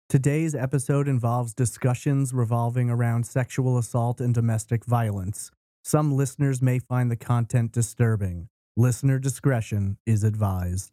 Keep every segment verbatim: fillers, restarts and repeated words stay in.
Today's episode involves discussions revolving around sexual assault and domestic violence. Some listeners may find the content disturbing. Listener discretion is advised.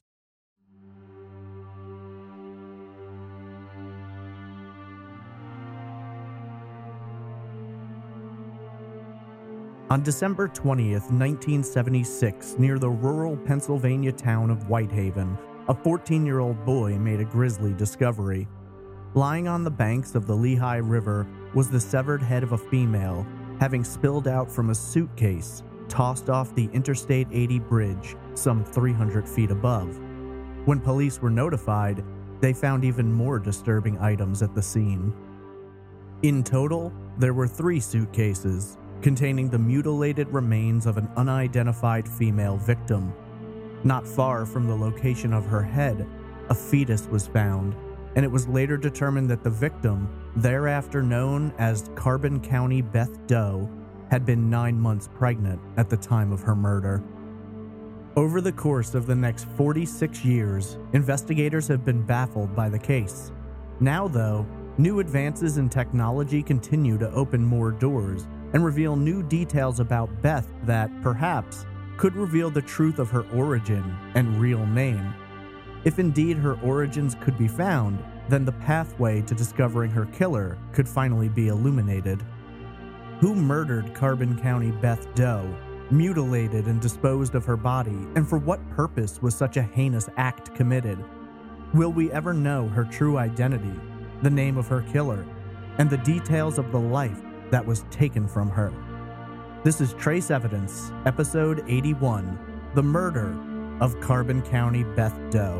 On December twentieth, nineteen seventy-six, near the rural Pennsylvania town of Whitehaven, a fourteen-year-old boy made a grisly discovery. Lying on the banks of the Lehigh River was the severed head of a female, having spilled out from a suitcase tossed off the Interstate eighty bridge some three hundred feet above. When police were notified, they found even more disturbing items at the scene. In total, there were three suitcases containing the mutilated remains of an unidentified female victim. Not far from the location of her head, a fetus was found, and it was later determined that the victim, thereafter known as Carbon County Beth Doe, had been nine months pregnant at the time of her murder. Over the course of the next forty-six years, investigators have been baffled by the case. Now, though, new advances in technology continue to open more doors and reveal new details about Beth that, perhaps, could reveal the truth of her origin and real name. If indeed her origins could be found, then the pathway to discovering her killer could finally be illuminated. Who murdered Carbon County Beth Doe, mutilated and disposed of her body, and for what purpose was such a heinous act committed? Will we ever know her true identity, the name of her killer, and the details of the life that was taken from her? This is Trace Evidence, Episode eighty-one, The Murder of Carbon County Beth Doe.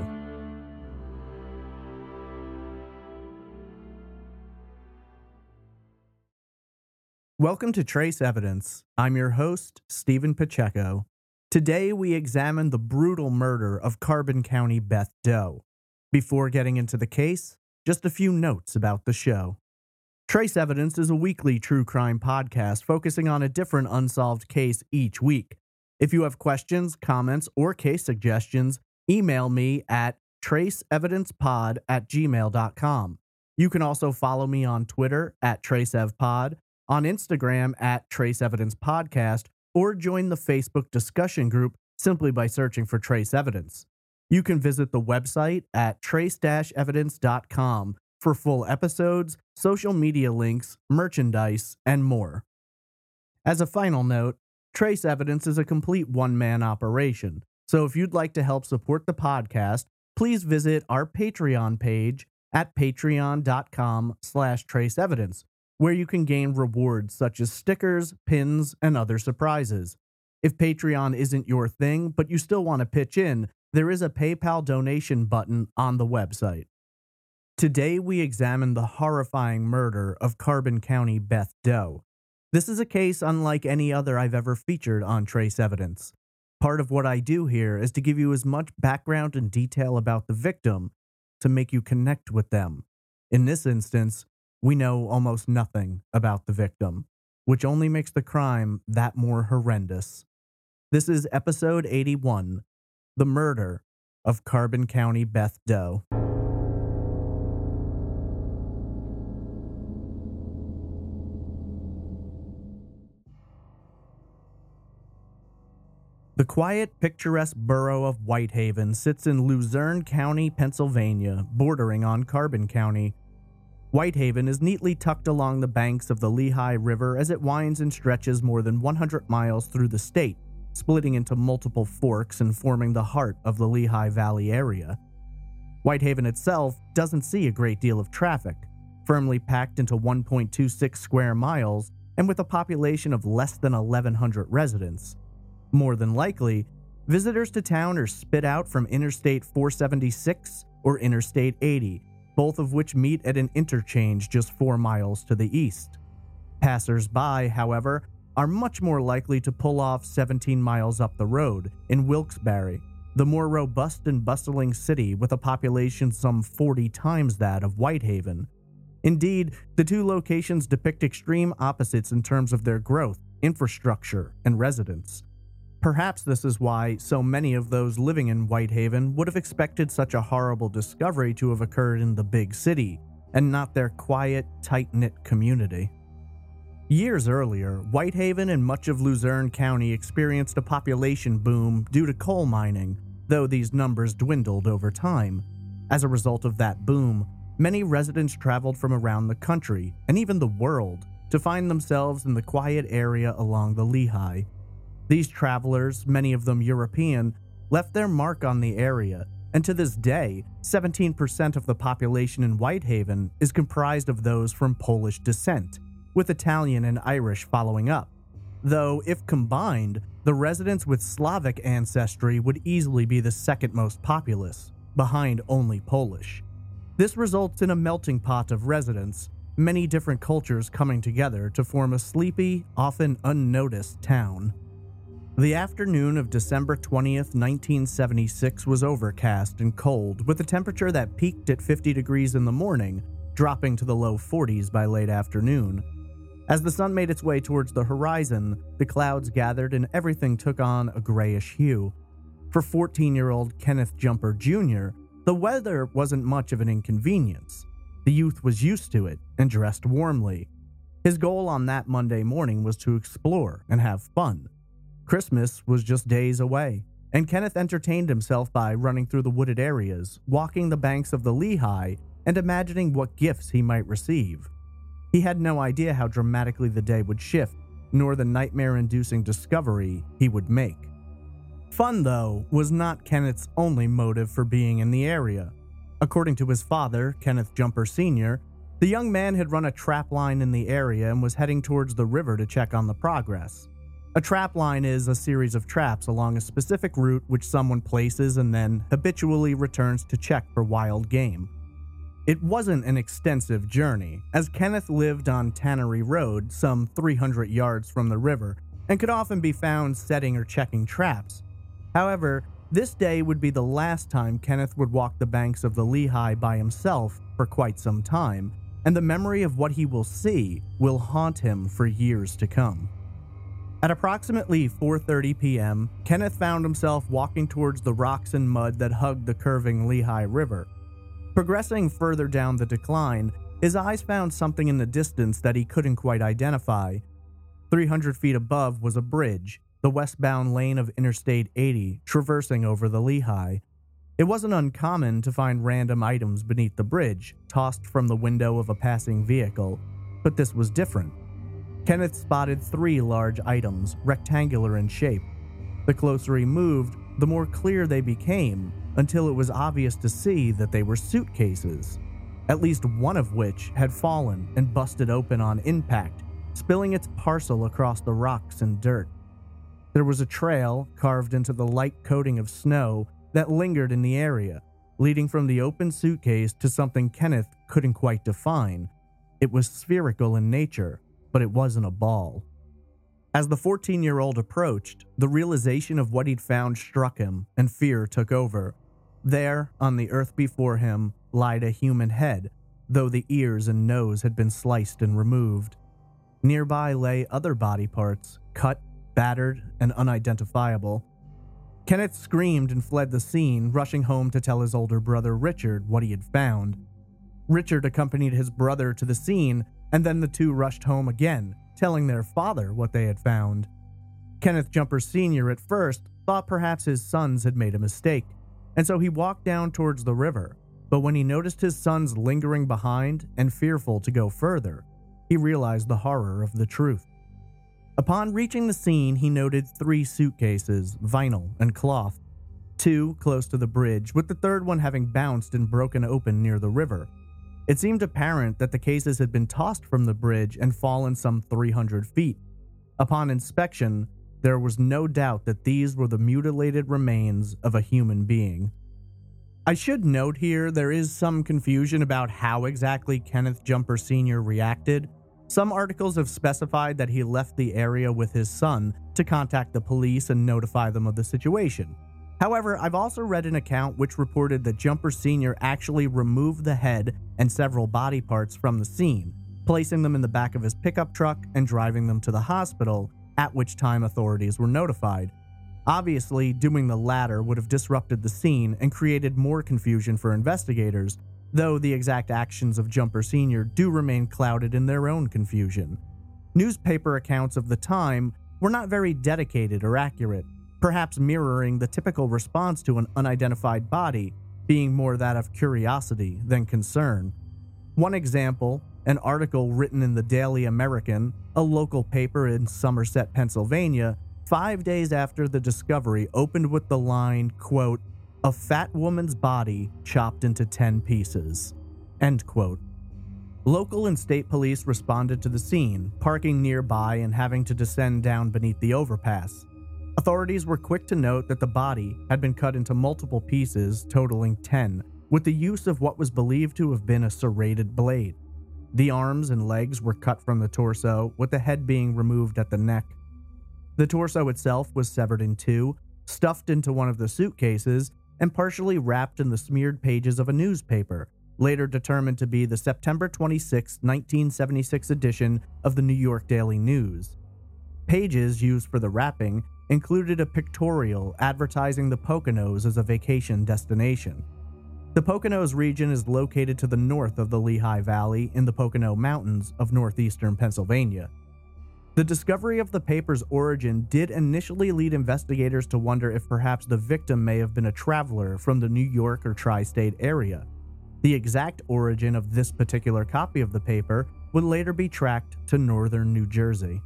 Welcome to Trace Evidence. I'm your host, Stephen Pacheco. Today we examine the brutal murder of Carbon County Beth Doe. Before getting into the case, just a few notes about the show. Trace Evidence is a weekly true crime podcast focusing on a different unsolved case each week. If you have questions, comments, or case suggestions, email me at traceevidencepod at gmail dot com. You can also follow me on Twitter at TraceEvPod, on Instagram at Trace Evidence Podcast, or join the Facebook discussion group simply by searching for Trace Evidence. You can visit the website at trace dash evidence dot com for full episodes, social media links, merchandise, and more. As a final note, Trace Evidence is a complete one-man operation, so if you'd like to help support the podcast, please visit our Patreon page at patreon dot com slash trace evidence, where you can gain rewards such as stickers, pins, and other surprises. If Patreon isn't your thing, but you still want to pitch in, there is a PayPal donation button on the website. Today we examine the horrifying murder of Carbon County Beth Doe. This is a case unlike any other I've ever featured on Trace Evidence. Part of what I do here is to give you as much background and detail about the victim to make you connect with them. In this instance, we know almost nothing about the victim, which only makes the crime that more horrendous. This is Episode eighty-one, The Murder of Carbon County Beth Doe. The quiet, picturesque borough of Whitehaven sits in Luzerne County, Pennsylvania, bordering on Carbon County. Whitehaven is neatly tucked along the banks of the Lehigh River as it winds and stretches more than one hundred miles through the state, splitting into multiple forks and forming the heart of the Lehigh Valley area. Whitehaven itself doesn't see a great deal of traffic, firmly packed into one point two six square miles and with a population of less than eleven hundred residents. More than likely, visitors to town are spit out from Interstate four seventy-six or Interstate eighty, both of which meet at an interchange just four miles to the east. Passers-by, however, are much more likely to pull off seventeen miles up the road in Wilkes-Barre, the more robust and bustling city with a population some forty times that of Whitehaven. Indeed, the two locations depict extreme opposites in terms of their growth, infrastructure, and residents. Perhaps this is why so many of those living in Whitehaven would have expected such a horrible discovery to have occurred in the big city, and not their quiet, tight-knit community. Years earlier, Whitehaven and much of Luzerne County experienced a population boom due to coal mining, though these numbers dwindled over time. As a result of that boom, many residents traveled from around the country, and even the world, to find themselves in the quiet area along the Lehigh. These travelers, many of them European, left their mark on the area, and to this day, seventeen percent of the population in Whitehaven is comprised of those from Polish descent, with Italian and Irish following up. Though, if combined, the residents with Slavic ancestry would easily be the second most populous, behind only Polish. This results in a melting pot of residents, many different cultures coming together to form a sleepy, often unnoticed town. The afternoon of December twentieth, nineteen seventy-six was overcast and cold, with a temperature that peaked at fifty degrees in the morning, dropping to the low forties by late afternoon. As the sun made its way towards the horizon, the clouds gathered and everything took on a grayish hue. For fourteen-year-old Kenneth Jumper Junior, the weather wasn't much of an inconvenience. The youth was used to it and dressed warmly. His goal on that Monday morning was to explore and have fun. Christmas was just days away, and Kenneth entertained himself by running through the wooded areas, walking the banks of the Lehigh, and imagining what gifts he might receive. He had no idea how dramatically the day would shift, nor the nightmare-inducing discovery he would make. Fun, though, was not Kenneth's only motive for being in the area. According to his father, Kenneth Jumper Senior, the young man had run a trap line in the area and was heading towards the river to check on the progress. A trap line is a series of traps along a specific route which someone places and then habitually returns to check for wild game. It wasn't an extensive journey, as Kenneth lived on Tannery Road, some three hundred yards from the river, and could often be found setting or checking traps. However, this day would be the last time Kenneth would walk the banks of the Lehigh by himself for quite some time, and the memory of what he will see will haunt him for years to come. At approximately four thirty p.m., Kenneth found himself walking towards the rocks and mud that hugged the curving Lehigh River. Progressing further down the decline, his eyes found something in the distance that he couldn't quite identify. three hundred feet above was a bridge, the westbound lane of Interstate eighty, traversing over the Lehigh. It wasn't uncommon to find random items beneath the bridge, tossed from the window of a passing vehicle, but this was different. Kenneth spotted three large items, rectangular in shape. The closer he moved, the more clear they became, until it was obvious to see that they were suitcases, at least one of which had fallen and busted open on impact, spilling its parcel across the rocks and dirt. There was a trail carved into the light coating of snow that lingered in the area, leading from the open suitcase to something Kenneth couldn't quite define. It was spherical in nature, but it wasn't a ball. As the fourteen-year-old approached, the realization of what he'd found struck him, and fear took over. There, on the earth before him, lied a human head, though the ears and nose had been sliced and removed. Nearby lay other body parts, cut, battered, and unidentifiable. Kenneth screamed and fled the scene, rushing home to tell his older brother Richard what he had found. Richard accompanied his brother to the scene, and then the two rushed home again, telling their father what they had found. Kenneth Jumper Senior at first thought perhaps his sons had made a mistake, and so he walked down towards the river, but when he noticed his sons lingering behind and fearful to go further, he realized the horror of the truth. Upon reaching the scene, he noted three suitcases, vinyl and cloth, two close to the bridge, with the third one having bounced and broken open near the river. It seemed apparent that the cases had been tossed from the bridge and fallen some three hundred feet. Upon inspection, there was no doubt that these were the mutilated remains of a human being. I should note here there is some confusion about how exactly Kenneth Jumper Senior reacted. Some articles have specified that he left the area with his son to contact the police and notify them of the situation. However, I've also read an account which reported that Jumper Senior actually removed the head and several body parts from the scene, placing them in the back of his pickup truck and driving them to the hospital, at which time authorities were notified. Obviously, doing the latter would have disrupted the scene and created more confusion for investigators, though the exact actions of Jumper Senior do remain clouded in their own confusion. Newspaper accounts of the time were not very dedicated or accurate, perhaps mirroring the typical response to an unidentified body, being more that of curiosity than concern. One example, an article written in the Daily American, a local paper in Somerset, Pennsylvania, five days after the discovery, opened with the line, quote, "A fat woman's body chopped into ten pieces," end quote. Local and state police responded to the scene, parking nearby and having to descend down beneath the overpass. Authorities were quick to note that the body had been cut into multiple pieces, totaling ten, with the use of what was believed to have been a serrated blade. The arms and legs were cut from the torso, with the head being removed at the neck. The torso itself was severed in two, stuffed into one of the suitcases, and partially wrapped in the smeared pages of a newspaper, later determined to be the September twenty-sixth, nineteen seventy-six edition of the New York Daily News. Pages used for the wrapping included a pictorial advertising the Poconos as a vacation destination. The Poconos region is located to the north of the Lehigh Valley in the Pocono Mountains of northeastern Pennsylvania. The discovery of the paper's origin did initially lead investigators to wonder if perhaps the victim may have been a traveler from the New York or tri-state area. The exact origin of this particular copy of the paper would later be tracked to northern New Jersey.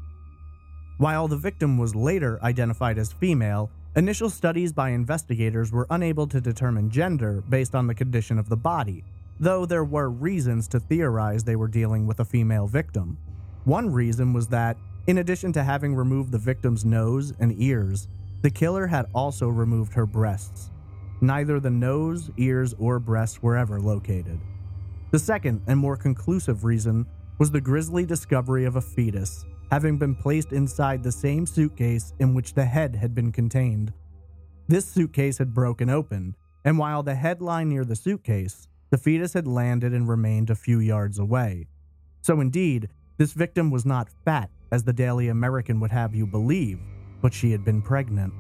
While the victim was later identified as female, initial studies by investigators were unable to determine gender based on the condition of the body, though there were reasons to theorize they were dealing with a female victim. One reason was that, in addition to having removed the victim's nose and ears, the killer had also removed her breasts. Neither the nose, ears, or breasts were ever located. The second and more conclusive reason was the grisly discovery of a fetus, having been placed inside the same suitcase in which the head had been contained. This suitcase had broken open, and while the head lay near the suitcase, the fetus had landed and remained a few yards away. So indeed, this victim was not fat, as the Daily American would have you believe, but she had been pregnant.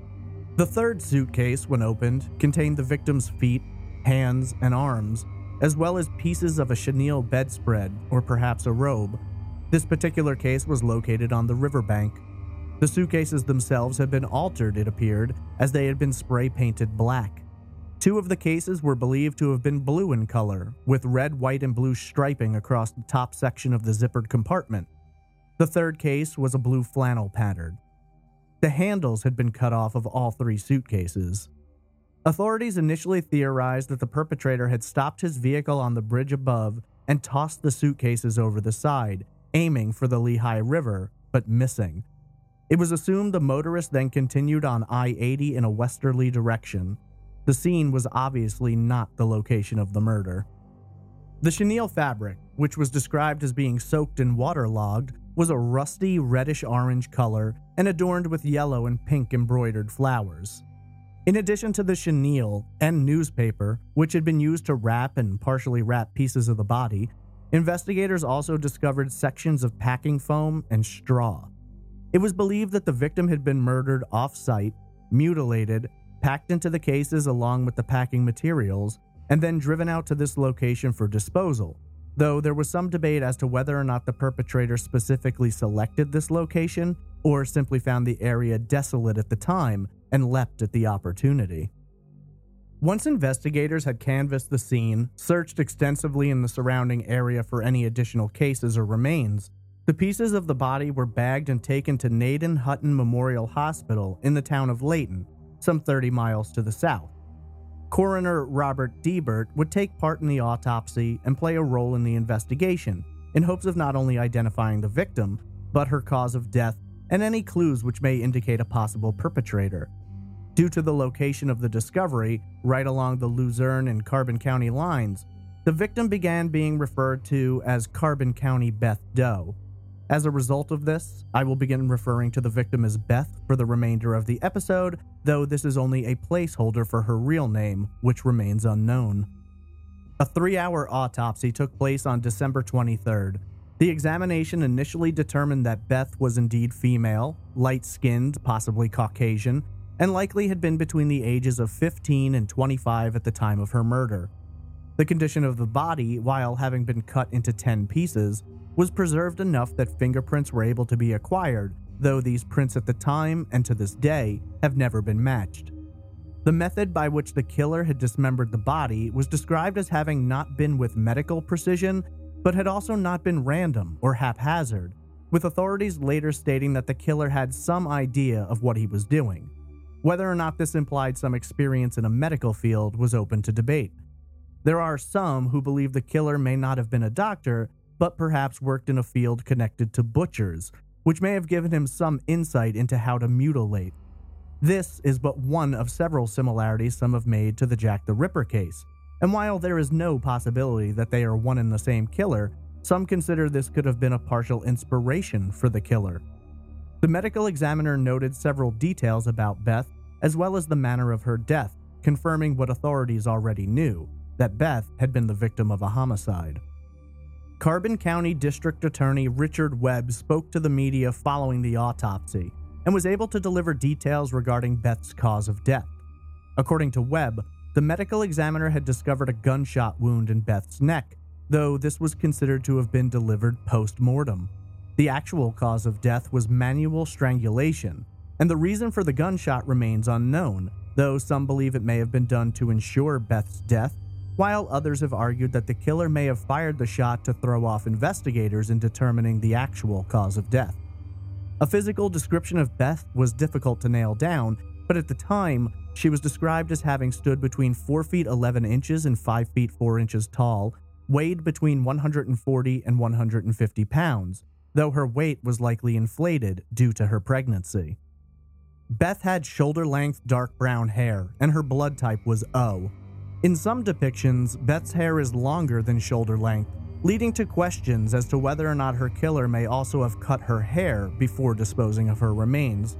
The third suitcase, when opened, contained the victim's feet, hands, and arms, as well as pieces of a chenille bedspread, or perhaps a robe. This particular case was located on the riverbank. The suitcases themselves had been altered, it appeared, as they had been spray-painted black. Two of the cases were believed to have been blue in color, with red, white, and blue striping across the top section of the zippered compartment. The third case was a blue flannel pattern. The handles had been cut off of all three suitcases. Authorities initially theorized that the perpetrator had stopped his vehicle on the bridge above and tossed the suitcases over the side, aiming for the Lehigh River, but missing. It was assumed the motorist then continued on I eighty in a westerly direction. The scene was obviously not the location of the murder. The chenille fabric, which was described as being soaked and waterlogged, was a rusty reddish-orange color and adorned with yellow and pink embroidered flowers. In addition to the chenille and newspaper, which had been used to wrap and partially wrap pieces of the body, investigators also discovered sections of packing foam and straw. It was believed that the victim had been murdered off-site, mutilated, packed into the cases along with the packing materials, and then driven out to this location for disposal, though there was some debate as to whether or not the perpetrator specifically selected this location or simply found the area desolate at the time and leapt at the opportunity. Once investigators had canvassed the scene, searched extensively in the surrounding area for any additional cases or remains, the pieces of the body were bagged and taken to Naden Hutton Memorial Hospital in the town of Layton, some thirty miles to the south. Coroner Robert Diebert would take part in the autopsy and play a role in the investigation, in hopes of not only identifying the victim, but her cause of death and any clues which may indicate a possible perpetrator. Due to the location of the discovery, right along the Luzerne and Carbon County lines, the victim began being referred to as Carbon County Beth Doe. As a result of this, I will begin referring to the victim as Beth for the remainder of the episode, though this is only a placeholder for her real name, which remains unknown. A three-hour autopsy took place on December twenty-third. The examination initially determined that Beth was indeed female, light-skinned, possibly Caucasian, and likely had been between the ages of fifteen and twenty-five at the time of her murder. The condition of the body, while having been cut into ten pieces, was preserved enough that fingerprints were able to be acquired, though these prints at the time and to this day have never been matched. The method by which the killer had dismembered the body was described as having not been with medical precision, but had also not been random or haphazard, with authorities later stating that the killer had some idea of what he was doing. Whether or not this implied some experience in a medical field was open to debate. There are some who believe the killer may not have been a doctor, but perhaps worked in a field connected to butchers, which may have given him some insight into how to mutilate. This is but one of several similarities some have made to the Jack the Ripper case, and while there is no possibility that they are one and the same killer, some consider this could have been a partial inspiration for the killer. The medical examiner noted several details about Beth, as well as the manner of her death, confirming what authorities already knew, that Beth had been the victim of a homicide. Carbon County District Attorney Richard Webb spoke to the media following the autopsy and was able to deliver details regarding Beth's cause of death. According to Webb, the medical examiner had discovered a gunshot wound in Beth's neck, though this was considered to have been delivered post-mortem. The actual cause of death was manual strangulation, and the reason for the gunshot remains unknown, though some believe it may have been done to ensure Beth's death, while others have argued that the killer may have fired the shot to throw off investigators in determining the actual cause of death. A physical description of Beth was difficult to nail down, but at the time, she was described as having stood between four feet eleven inches and five feet four inches tall, weighed between one hundred forty and one hundred fifty pounds, though her weight was likely inflated due to her pregnancy. Beth had shoulder-length dark brown hair, and her blood type was O. In some depictions, Beth's hair is longer than shoulder length, leading to questions as to whether or not her killer may also have cut her hair before disposing of her remains.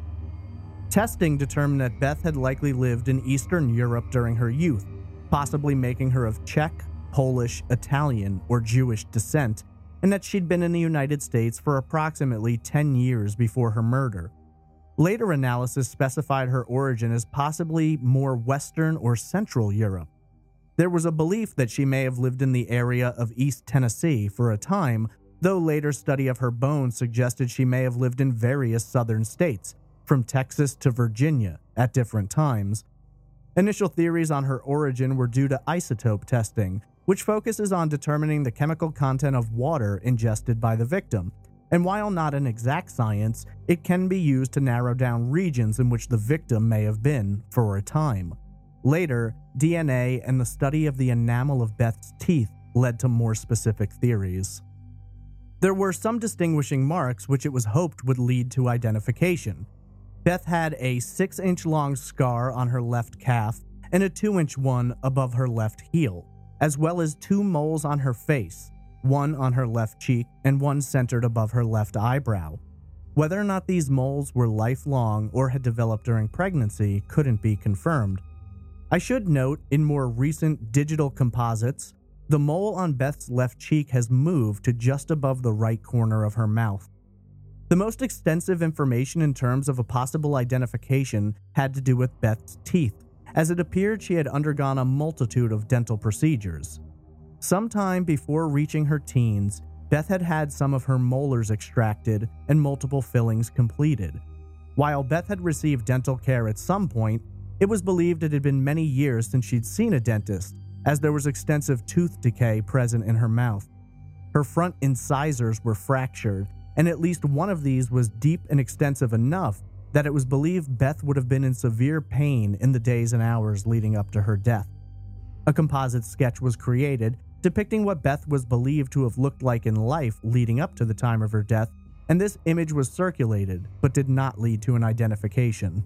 Testing determined that Beth had likely lived in Eastern Europe during her youth, possibly making her of Czech, Polish, Italian, or Jewish descent, and that she'd been in the United States for approximately ten years before her murder. Later analysis specified her origin as possibly more Western or Central Europe. There was a belief that she may have lived in the area of East Tennessee for a time, though later study of her bones suggested she may have lived in various southern states, from Texas to Virginia, at different times. Initial theories on her origin were due to isotope testing, which focuses on determining the chemical content of water ingested by the victim, and while not an exact science, it can be used to narrow down regions in which the victim may have been for a time. Later, D N A and the study of the enamel of Beth's teeth led to more specific theories. There were some distinguishing marks which it was hoped would lead to identification. Beth had a six-inch long scar on her left calf and a two-inch one above her left heel, as well as two moles on her face, one on her left cheek and one centered above her left eyebrow. Whether or not these moles were lifelong or had developed during pregnancy couldn't be confirmed. I should note, in more recent digital composites, the mole on Beth's left cheek has moved to just above the right corner of her mouth. The most extensive information in terms of a possible identification had to do with Beth's teeth, as it appeared she had undergone a multitude of dental procedures. Sometime before reaching her teens, Beth had had some of her molars extracted and multiple fillings completed. While Beth had received dental care at some point, it was believed it had been many years since she'd seen a dentist, as there was extensive tooth decay present in her mouth. Her front incisors were fractured, and at least one of these was deep and extensive enough that it was believed Beth would have been in severe pain in the days and hours leading up to her death. A composite sketch was created depicting what Beth was believed to have looked like in life leading up to the time of her death, and this image was circulated but did not lead to an identification.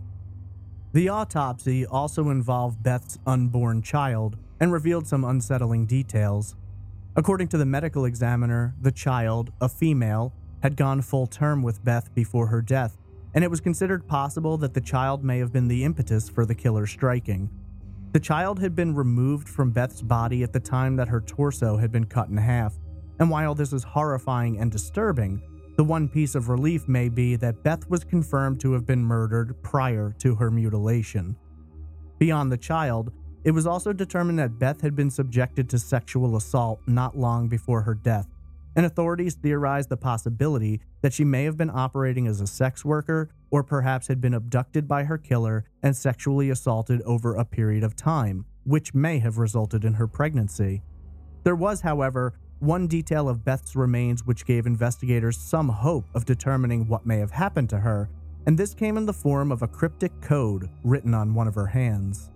The autopsy also involved Beth's unborn child and revealed some unsettling details. According to the medical examiner, the child, a female, had gone full term with Beth before her death, and it was considered possible that the child may have been the impetus for the killer's striking. The child had been removed from Beth's body at the time that her torso had been cut in half, and while this is horrifying and disturbing, the one piece of relief may be that Beth was confirmed to have been murdered prior to her mutilation. Beyond the child, It was also determined that Beth had been subjected to sexual assault not long before her death, and authorities theorized the possibility that she may have been operating as a sex worker or perhaps had been abducted by her killer and sexually assaulted over a period of time, which may have resulted in her pregnancy. There was, however, one detail of Beth's remains which gave investigators some hope of determining what may have happened to her, and this came in the form of a cryptic code written on one of her hands.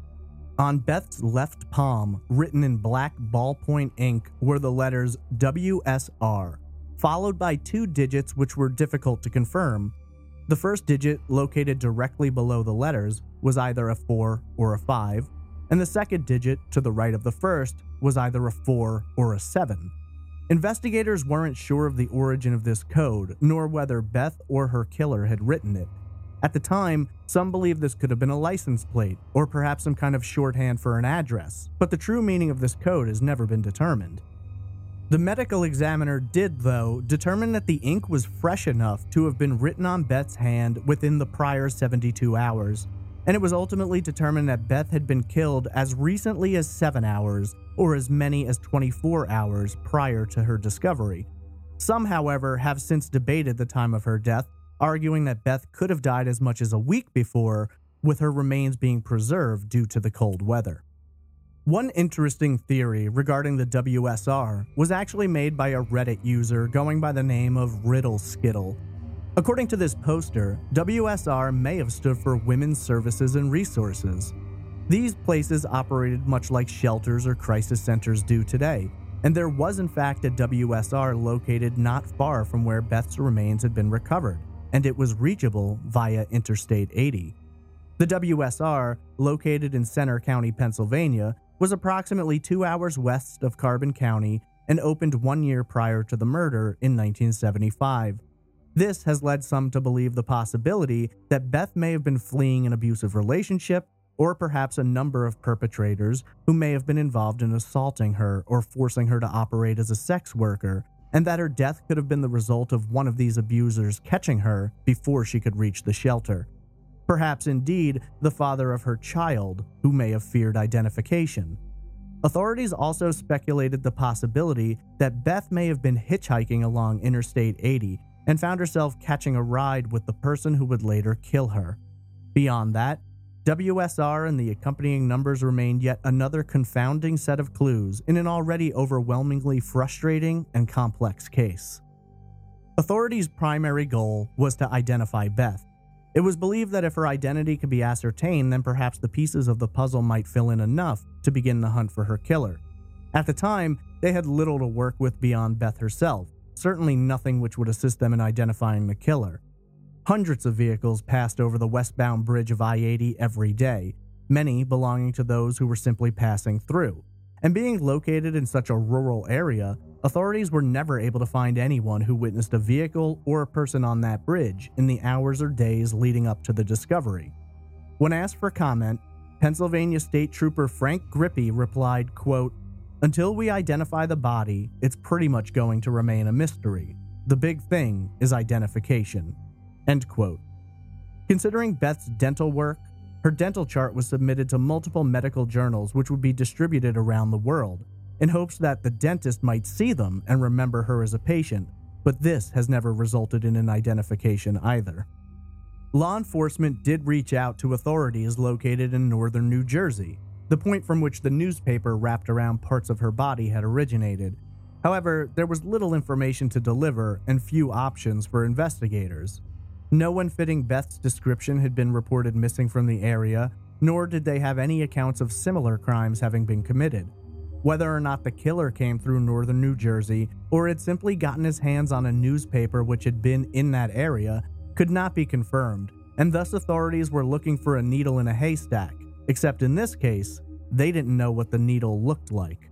On Beth's left palm, written in black ballpoint ink, were the letters W S R, followed by two digits which were difficult to confirm. The first digit, located directly below the letters, was either a four or a five, and the second digit, to the right of the first, was either a four or a seven. Investigators weren't sure of the origin of this code, nor whether Beth or her killer had written it. At the time, some believed this could have been a license plate, or perhaps some kind of shorthand for an address, but the true meaning of this code has never been determined. The medical examiner did, though, determine that the ink was fresh enough to have been written on Beth's hand within the prior seventy-two hours, and it was ultimately determined that Beth had been killed as recently as seven hours, or as many as twenty-four hours prior to her discovery. Some, however, have since debated the time of her death, arguing that Beth could have died as much as a week before, with her remains being preserved due to the cold weather. One interesting theory regarding the W S R was actually made by a Reddit user going by the name of Riddle Skittle. According to this poster, W S R may have stood for Women's Services and Resources. These places operated much like shelters or crisis centers do today, and there was in fact a W S R located not far from where Beth's remains had been recovered, and it was reachable via Interstate eighty. The W S R, located in Centre County, Pennsylvania, was approximately two hours west of Carbon County and opened one year prior to the murder in nineteen seventy-five. This has led some to believe the possibility that Beth may have been fleeing an abusive relationship, or perhaps a number of perpetrators who may have been involved in assaulting her or forcing her to operate as a sex worker, and that her death could have been the result of one of these abusers catching her before she could reach the shelter. Perhaps indeed the father of her child, who may have feared identification. Authorities also speculated the possibility that Beth may have been hitchhiking along Interstate eighty and found herself catching a ride with the person who would later kill her. Beyond that, W S R and the accompanying numbers remained yet another confounding set of clues in an already overwhelmingly frustrating and complex case. Authorities' primary goal was to identify Beth. It was believed that if her identity could be ascertained, then perhaps the pieces of the puzzle might fill in enough to begin the hunt for her killer. At the time, they had little to work with beyond Beth herself, certainly nothing which would assist them in identifying the killer. Hundreds of vehicles passed over the westbound bridge of I eighty every day, many belonging to those who were simply passing through. And being located in such a rural area, authorities were never able to find anyone who witnessed a vehicle or a person on that bridge in the hours or days leading up to the discovery. When asked for comment, Pennsylvania State Trooper Frank Grippy replied, quote, "Until we identify the body, it's pretty much going to remain a mystery. The big thing is identification." End quote. Considering Beth's dental work, her dental chart was submitted to multiple medical journals which would be distributed around the world, in hopes that the dentist might see them and remember her as a patient, but this has never resulted in an identification either. Law enforcement did reach out to authorities located in northern New Jersey, the point from which the newspaper wrapped around parts of her body had originated. However, there was little information to deliver and few options for investigators. No one fitting Beth's description had been reported missing from the area, nor did they have any accounts of similar crimes having been committed. Whether or not the killer came through northern New Jersey or had simply gotten his hands on a newspaper which had been in that area could not be confirmed, and thus authorities were looking for a needle in a haystack, except in this case, they didn't know what the needle looked like.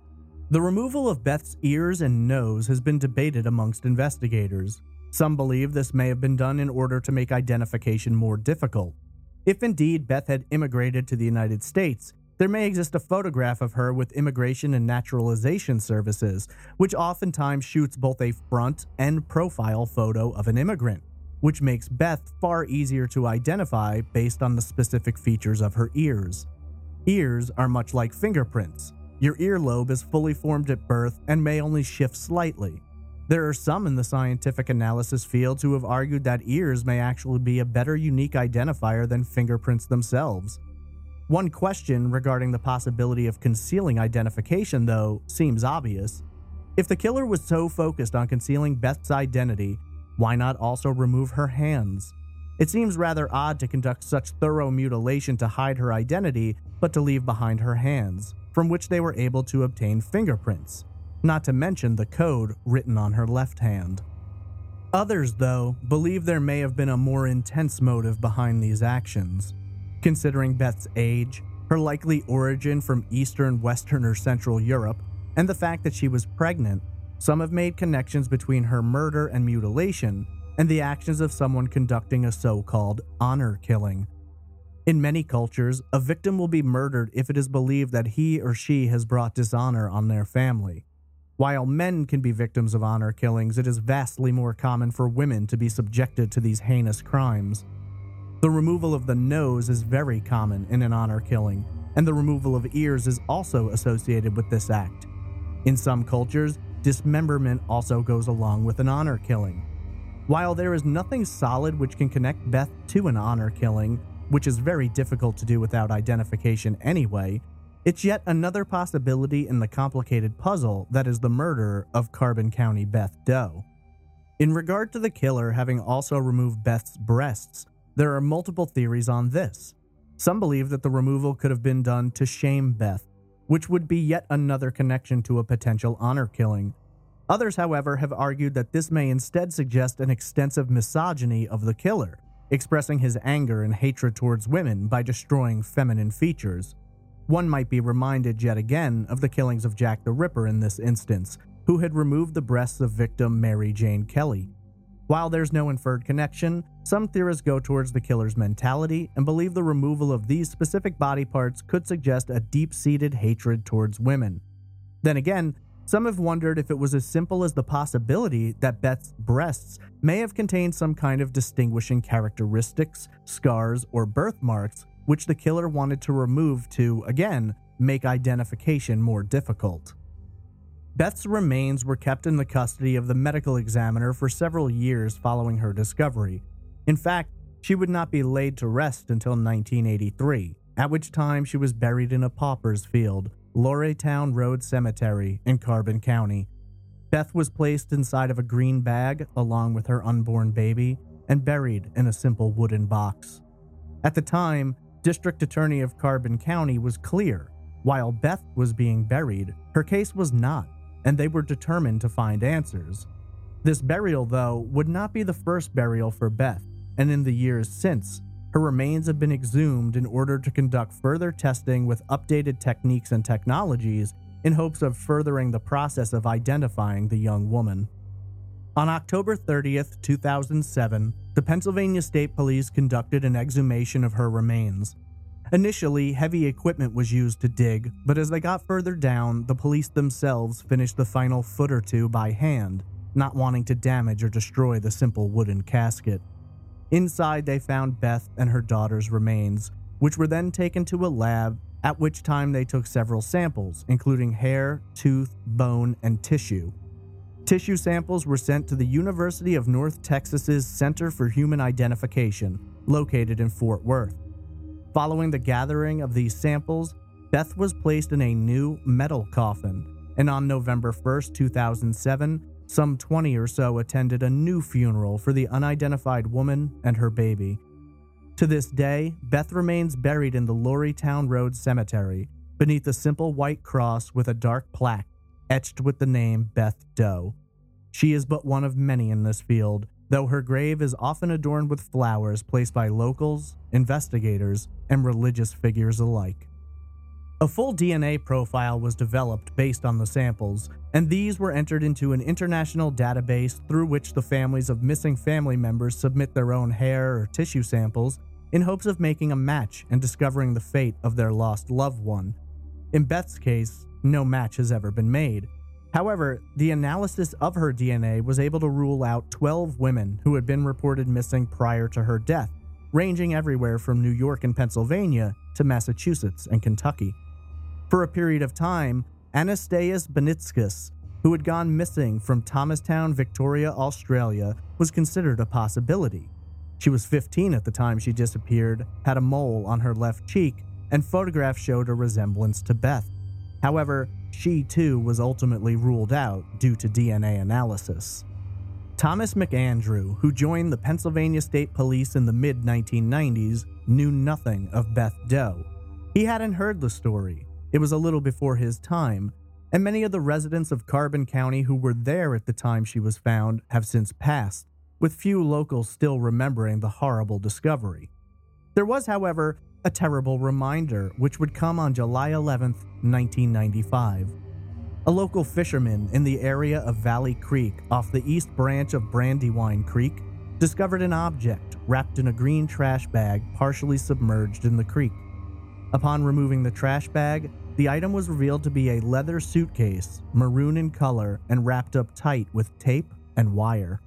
The removal of Beth's ears and nose has been debated amongst investigators. Some believe this may have been done in order to make identification more difficult. If indeed Beth had immigrated to the United States, there may exist a photograph of her with Immigration and Naturalization Services, which oftentimes shoots both a front and profile photo of an immigrant, which makes Beth far easier to identify based on the specific features of her ears. Ears are much like fingerprints. Your earlobe is fully formed at birth and may only shift slightly. There are some in the scientific analysis fields who have argued that ears may actually be a better unique identifier than fingerprints themselves. One question regarding the possibility of concealing identification, though, seems obvious. If the killer was so focused on concealing Beth's identity, why not also remove her hands? It seems rather odd to conduct such thorough mutilation to hide her identity, but to leave behind her hands, from which they were able to obtain fingerprints, not to mention the code written on her left hand. Others, though, believe there may have been a more intense motive behind these actions. Considering Beth's age, her likely origin from Eastern, Western, or Central Europe, and the fact that she was pregnant, some have made connections between her murder and mutilation and the actions of someone conducting a so-called honor killing. In many cultures, a victim will be murdered if it is believed that he or she has brought dishonor on their family. While men can be victims of honor killings, it is vastly more common for women to be subjected to these heinous crimes. The removal of the nose is very common in an honor killing, and the removal of ears is also associated with this act. In some cultures, dismemberment also goes along with an honor killing. While there is nothing solid which can connect Beth to an honor killing, which is very difficult to do without identification anyway, it's yet another possibility in the complicated puzzle that is the murder of Carbon County Beth Doe. In regard to the killer having also removed Beth's breasts, there are multiple theories on this. Some believe that the removal could have been done to shame Beth, which would be yet another connection to a potential honor killing. Others, however, have argued that this may instead suggest an extensive misogyny of the killer, expressing his anger and hatred towards women by destroying feminine features. One might be reminded yet again of the killings of Jack the Ripper in this instance, who had removed the breasts of victim Mary Jane Kelly. While there's no inferred connection, some theorists go towards the killer's mentality and believe the removal of these specific body parts could suggest a deep-seated hatred towards women. Then again, some have wondered if it was as simple as the possibility that Beth's breasts may have contained some kind of distinguishing characteristics, scars, or birthmarks which the killer wanted to remove to, again, make identification more difficult. Beth's remains were kept in the custody of the medical examiner for several years following her discovery. In fact, she would not be laid to rest until nineteen eighty-three, at which time she was buried in a pauper's field, Loretown Road Cemetery in Carbon County. Beth was placed inside of a green bag along with her unborn baby and buried in a simple wooden box. At the time, District Attorney of Carbon County was clear. While Beth was being buried, her case was not, and they were determined to find answers. This burial, though, would not be the first burial for Beth, and in the years since, her remains have been exhumed in order to conduct further testing with updated techniques and technologies in hopes of furthering the process of identifying the young woman. On October thirtieth, two thousand seven, the Pennsylvania State Police conducted an exhumation of her remains. Initially, heavy equipment was used to dig, but as they got further down, the police themselves finished the final foot or two by hand, not wanting to damage or destroy the simple wooden casket. Inside, they found Beth and her daughter's remains, which were then taken to a lab, at which time they took several samples, including hair, tooth, bone, and tissue. Tissue samples were sent to the University of North Texas's Center for Human Identification, located in Fort Worth. Following the gathering of these samples, Beth was placed in a new metal coffin, and on November first, two thousand seven, some twenty or so attended a new funeral for the unidentified woman and her baby. To this day, Beth remains buried in the Loretown Road Cemetery, beneath a simple white cross with a dark plaque etched with the name Beth Doe. She is but one of many in this field, though her grave is often adorned with flowers placed by locals, investigators, and religious figures alike. A full D N A profile was developed based on the samples, and these were entered into an international database through which the families of missing family members submit their own hair or tissue samples in hopes of making a match and discovering the fate of their lost loved one. In Beth's case, no match has ever been made. However, the analysis of her D N A was able to rule out twelve women who had been reported missing prior to her death, ranging everywhere from New York and Pennsylvania to Massachusetts and Kentucky. For a period of time, Anastasius Benitskas, who had gone missing from Thomastown, Victoria, Australia, was considered a possibility. She was fifteen at the time she disappeared, had a mole on her left cheek, and photographs showed a resemblance to Beth. However, she too was ultimately ruled out due to D N A analysis. Thomas McAndrew, who joined the Pennsylvania State Police in the mid nineteen nineties, knew nothing of Beth Doe. He hadn't heard the story. It was a little before his time, and many of the residents of Carbon County who were there at the time she was found have since passed, with few locals still remembering the horrible discovery. There was, however, a terrible reminder which would come on July eleventh, nineteen ninety-five. A local fisherman in the area of Valley Creek off the east branch of Brandywine Creek discovered an object wrapped in a green trash bag partially submerged in the creek. Upon removing the trash bag, the item was revealed to be a leather suitcase, maroon in color and wrapped up tight with tape and wire.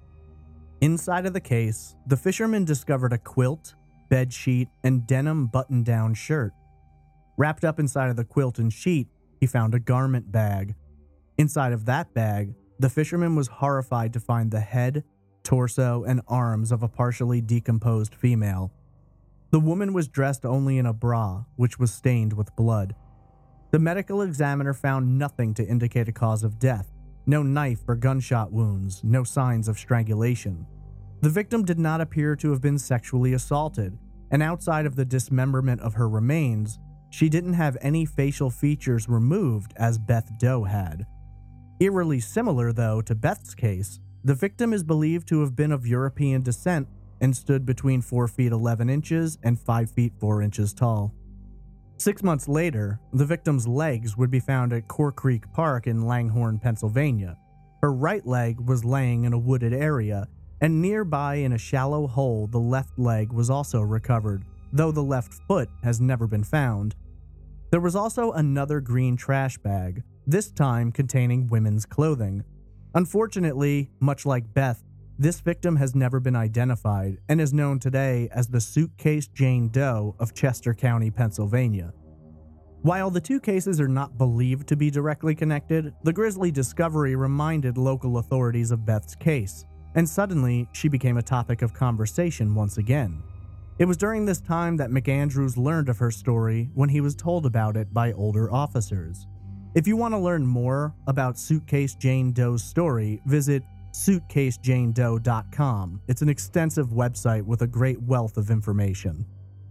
Inside of the case, the fisherman discovered a quilt, bed sheet, and denim button-down shirt. Wrapped up inside of the quilt and sheet, he found a garment bag. Inside of that bag, the fisherman was horrified to find the head, torso, and arms of a partially decomposed female. The woman was dressed only in a bra, which was stained with blood. The medical examiner found nothing to indicate a cause of death. No knife or gunshot wounds, no signs of strangulation. The victim did not appear to have been sexually assaulted, and outside of the dismemberment of her remains, she didn't have any facial features removed as Beth Doe had. Eerily similar, though, to Beth's case, the victim is believed to have been of European descent and stood between four feet eleven inches and five feet four inches tall. Six months later, the victim's legs would be found at Core Creek Park in Langhorne, Pennsylvania. Her right leg was laying in a wooded area, and nearby in a shallow hole the left leg was also recovered, though the left foot has never been found. There was also another green trash bag, this time containing women's clothing. Unfortunately, much like Beth, this victim has never been identified and is known today as the Suitcase Jane Doe of Chester County, Pennsylvania. While the two cases are not believed to be directly connected, the grisly discovery reminded local authorities of Beth's case, and suddenly she became a topic of conversation once again. It was during this time that McAndrews learned of her story when he was told about it by older officers. If you want to learn more about Suitcase Jane Doe's story, visit suitcase jane doe dot com. It's an extensive website with a great wealth of information.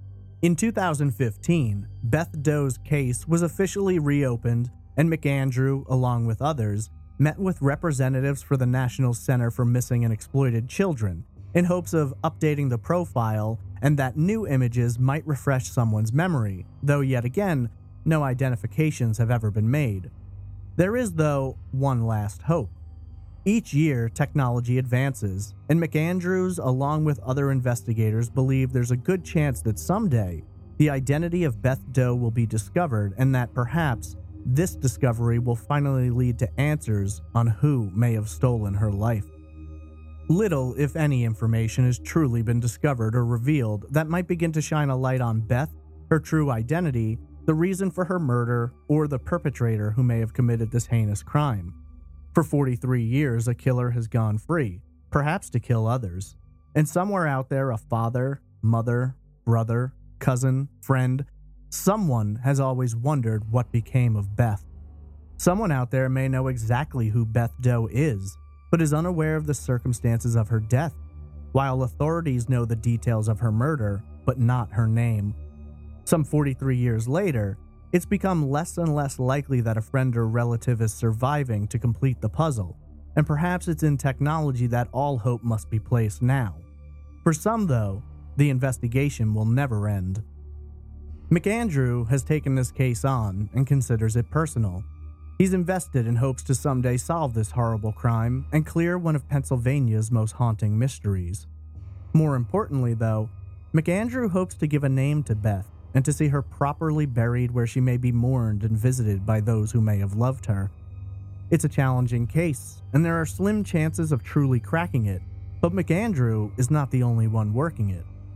In two thousand fifteen, Beth Doe's case was officially reopened, and McAndrew, along with others, met with representatives for the National Center for Missing and Exploited Children in hopes of updating the profile and that new images might refresh someone's memory, though yet again, no identifications have ever been made. There is, though, one last hope. Each year, technology advances, and McAndrews, along with other investigators, believe there's a good chance that someday the identity of Beth Doe will be discovered and that perhaps this discovery will finally lead to answers on who may have stolen her life. Little, if any, information has truly been discovered or revealed that might begin to shine a light on Beth, her true identity, the reason for her murder, or the perpetrator who may have committed this heinous crime. For forty-three years, a killer has gone free, perhaps to kill others. And somewhere out there, a father, mother, brother, cousin, friend, someone has always wondered what became of Beth. Someone out there may know exactly who Beth Doe is, but is unaware of the circumstances of her death, while authorities know the details of her murder, but not her name. Some forty-three years later, it's become less and less likely that a friend or relative is surviving to complete the puzzle, and perhaps it's in technology that all hope must be placed now. For some, though, the investigation will never end. McAndrew has taken this case on and considers it personal. He's invested in hopes to someday solve this horrible crime and clear one of Pennsylvania's most haunting mysteries. More importantly, though, McAndrew hopes to give a name to Beth and to see her properly buried where she may be mourned and visited by those who may have loved her. It's a challenging case, and there are slim chances of truly cracking it, but McAndrew is not the only one working it.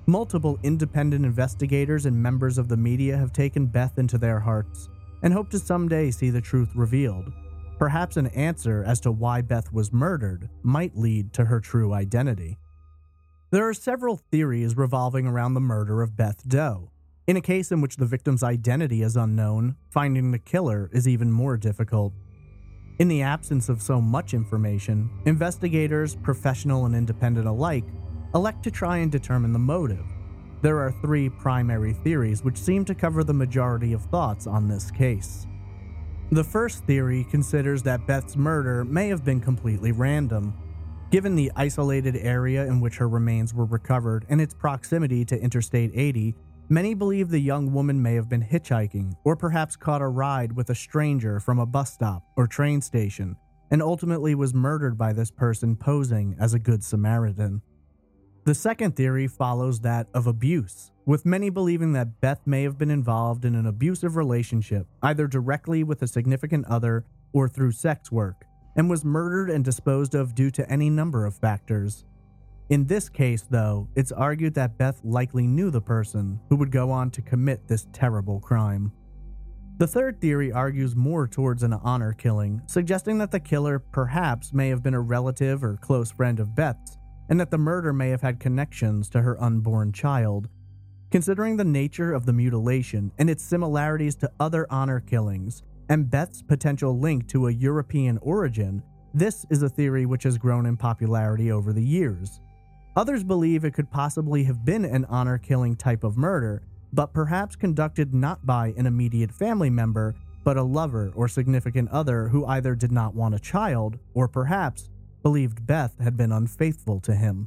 Multiple independent investigators and members of the media have taken Beth into their hearts and hope to someday see the truth revealed. Perhaps an answer as to why Beth was murdered might lead to her true identity. There are several theories revolving around the murder of Beth Doe. In a case in which the victim's identity is unknown, finding the killer is even more difficult. In the absence of so much information, investigators, professional and independent alike, elect to try and determine the motive. There are three primary theories which seem to cover the majority of thoughts on this case. The first theory considers that Beth's murder may have been completely random. Given the isolated area in which her remains were recovered and its proximity to Interstate eighty, many believe the young woman may have been hitchhiking or perhaps caught a ride with a stranger from a bus stop or train station and ultimately was murdered by this person posing as a good Samaritan. The second theory follows that of abuse, with many believing that Beth may have been involved in an abusive relationship, either directly with a significant other or through sex work, and was murdered and disposed of due to any number of factors. In this case, though, it's argued that Beth likely knew the person who would go on to commit this terrible crime. The third theory argues more towards an honor killing, suggesting that the killer perhaps may have been a relative or close friend of Beth's, and that the murder may have had connections to her unborn child. Considering the nature of the mutilation and its similarities to other honor killings, and Beth's potential link to a European origin, this is a theory which has grown in popularity over the years. Others believe it could possibly have been an honor-killing type of murder, but perhaps conducted not by an immediate family member, but a lover or significant other who either did not want a child, or perhaps believed Beth had been unfaithful to him.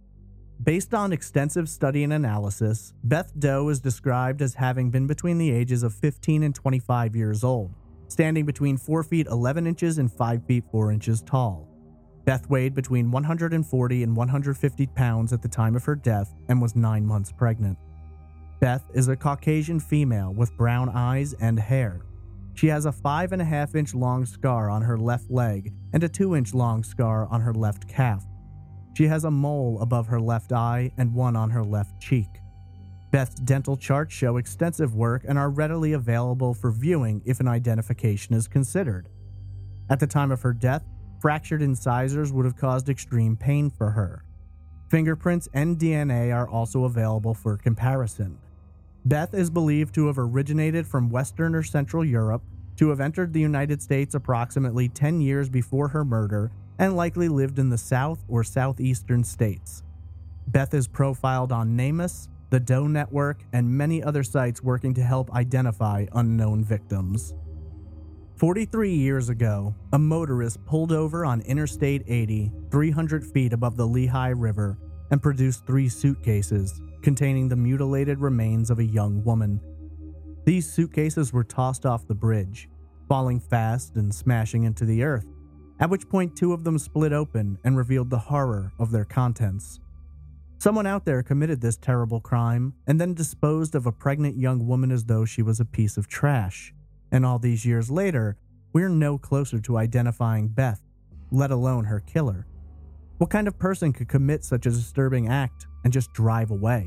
Based on extensive study and analysis, Beth Doe is described as having been between the ages of fifteen and twenty-five years old, standing between four feet eleven inches and five feet four inches tall. Beth weighed between one hundred forty and one hundred fifty pounds at the time of her death and was nine months pregnant. Beth is a Caucasian female with brown eyes and hair. She has a five and a half inch long scar on her left leg and a two inch long scar on her left calf. She has a mole above her left eye and one on her left cheek. Beth's dental charts show extensive work and are readily available for viewing if an identification is considered. At the time of her death, fractured incisors would have caused extreme pain for her. Fingerprints and D N A are also available for comparison. Beth is believed to have originated from Western or Central Europe, to have entered the United States approximately ten years before her murder, and likely lived in the South or Southeastern states. Beth is profiled on NamUs, the Doe Network, and many other sites working to help identify unknown victims. forty-three years ago, a motorist pulled over on Interstate eighty, three hundred feet above the Lehigh River, and produced three suitcases containing the mutilated remains of a young woman. These suitcases were tossed off the bridge, falling fast and smashing into the earth, at which point two of them split open and revealed the horror of their contents. Someone out there committed this terrible crime and then disposed of a pregnant young woman as though she was a piece of trash. And all these years later, we're no closer to identifying Beth, let alone her killer. What kind of person could commit such a disturbing act and just drive away?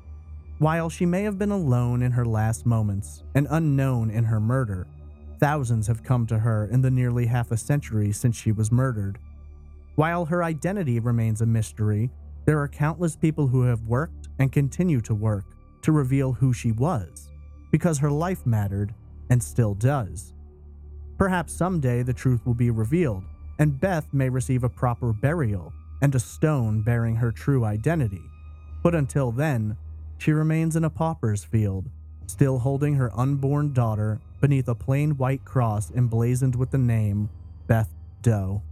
While she may have been alone in her last moments and unknown in her murder, thousands have come to her in the nearly half a century since she was murdered. While her identity remains a mystery, there are countless people who have worked and continue to work to reveal who she was, because her life mattered and still does. Perhaps someday the truth will be revealed, and Beth may receive a proper burial and a stone bearing her true identity. But until then, she remains in a pauper's field, still holding her unborn daughter beneath a plain white cross emblazoned with the name Beth Doe.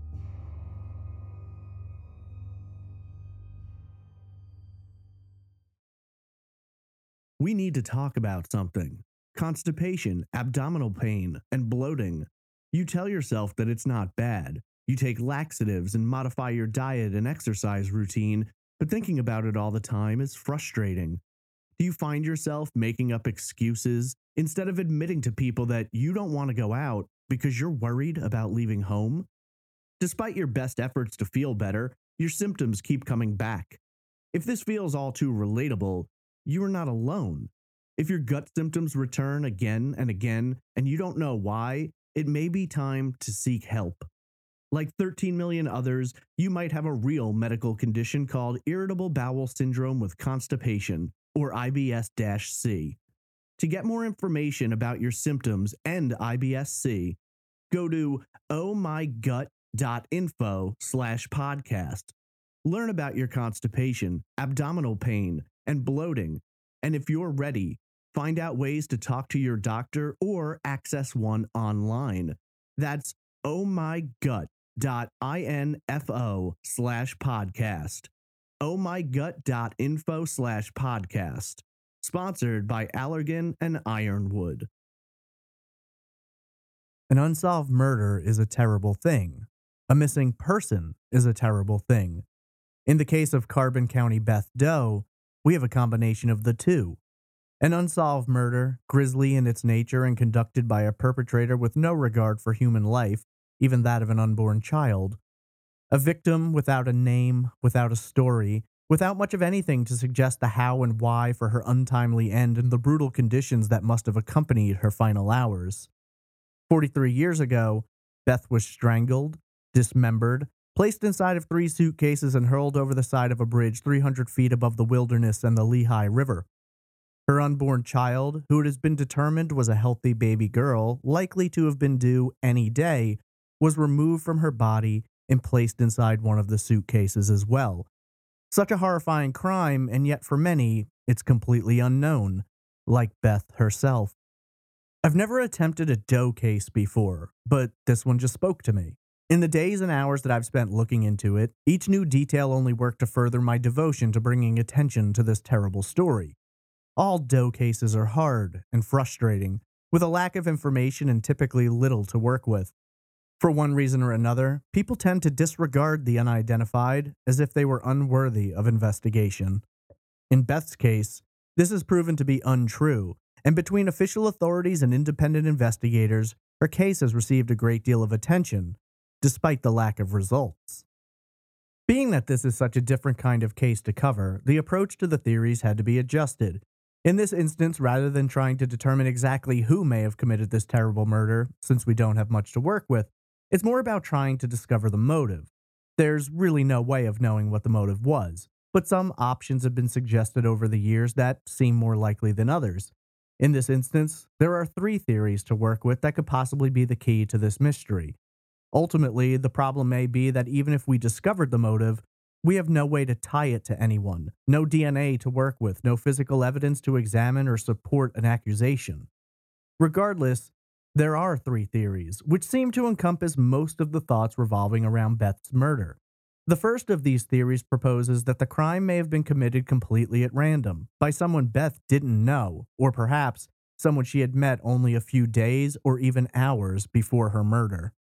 We need to talk about something. Constipation, abdominal pain, and bloating. You tell yourself that it's not bad. You take laxatives and modify your diet and exercise routine, but thinking about it all the time is frustrating. Do you find yourself making up excuses instead of admitting to people that you don't want to go out because you're worried about leaving home? Despite your best efforts to feel better, your symptoms keep coming back. If this feels all too relatable, you are not alone. If your gut symptoms return again and again and you don't know why, it may be time to seek help. Like thirteen million others, you might have a real medical condition called irritable bowel syndrome with constipation, or I B S C. To get more information about your symptoms and I B S C, go to ohmygut.info slash podcast. Learn about your constipation, abdominal pain, and bloating. And if you're ready, find out ways to talk to your doctor or access one online. That's ohmygut.info slash podcast. ohmygut.info slash podcast. Sponsored by Allergan and Ironwood. An unsolved murder is a terrible thing. A missing person is a terrible thing. In the case of Carbon County Beth Doe, we have a combination of the two. An unsolved murder, grisly in its nature and conducted by a perpetrator with no regard for human life, even that of an unborn child. A victim without a name, without a story, without much of anything to suggest the how and why for her untimely end and the brutal conditions that must have accompanied her final hours. forty-three years ago, Beth was strangled, dismembered, placed inside of three suitcases and hurled over the side of a bridge three hundred feet above the wilderness and the Lehigh River. Her unborn child, who it has been determined was a healthy baby girl, likely to have been due any day, was removed from her body and placed inside one of the suitcases as well. Such a horrifying crime, and yet for many, it's completely unknown, like Beth herself. I've never attempted a Doe case before, but this one just spoke to me. In the days and hours that I've spent looking into it, each new detail only worked to further my devotion to bringing attention to this terrible story. All Doe cases are hard and frustrating, with a lack of information and typically little to work with. For one reason or another, people tend to disregard the unidentified as if they were unworthy of investigation. In Beth's case, this has proven to be untrue, and between official authorities and independent investigators, her case has received a great deal of attention, despite the lack of results. Being that this is such a different kind of case to cover, the approach to the theories had to be adjusted. In this instance, rather than trying to determine exactly who may have committed this terrible murder, since we don't have much to work with, it's more about trying to discover the motive. There's really no way of knowing what the motive was, but some options have been suggested over the years that seem more likely than others. In this instance, there are three theories to work with that could possibly be the key to this mystery. Ultimately, the problem may be that even if we discovered the motive, we have no way to tie it to anyone, no D N A to work with, no physical evidence to examine or support an accusation. Regardless, there are three theories, which seem to encompass most of the thoughts revolving around Beth's murder. The first of these theories proposes that the crime may have been committed completely at random, by someone Beth didn't know, or perhaps someone she had met only a few days or even hours before her murder.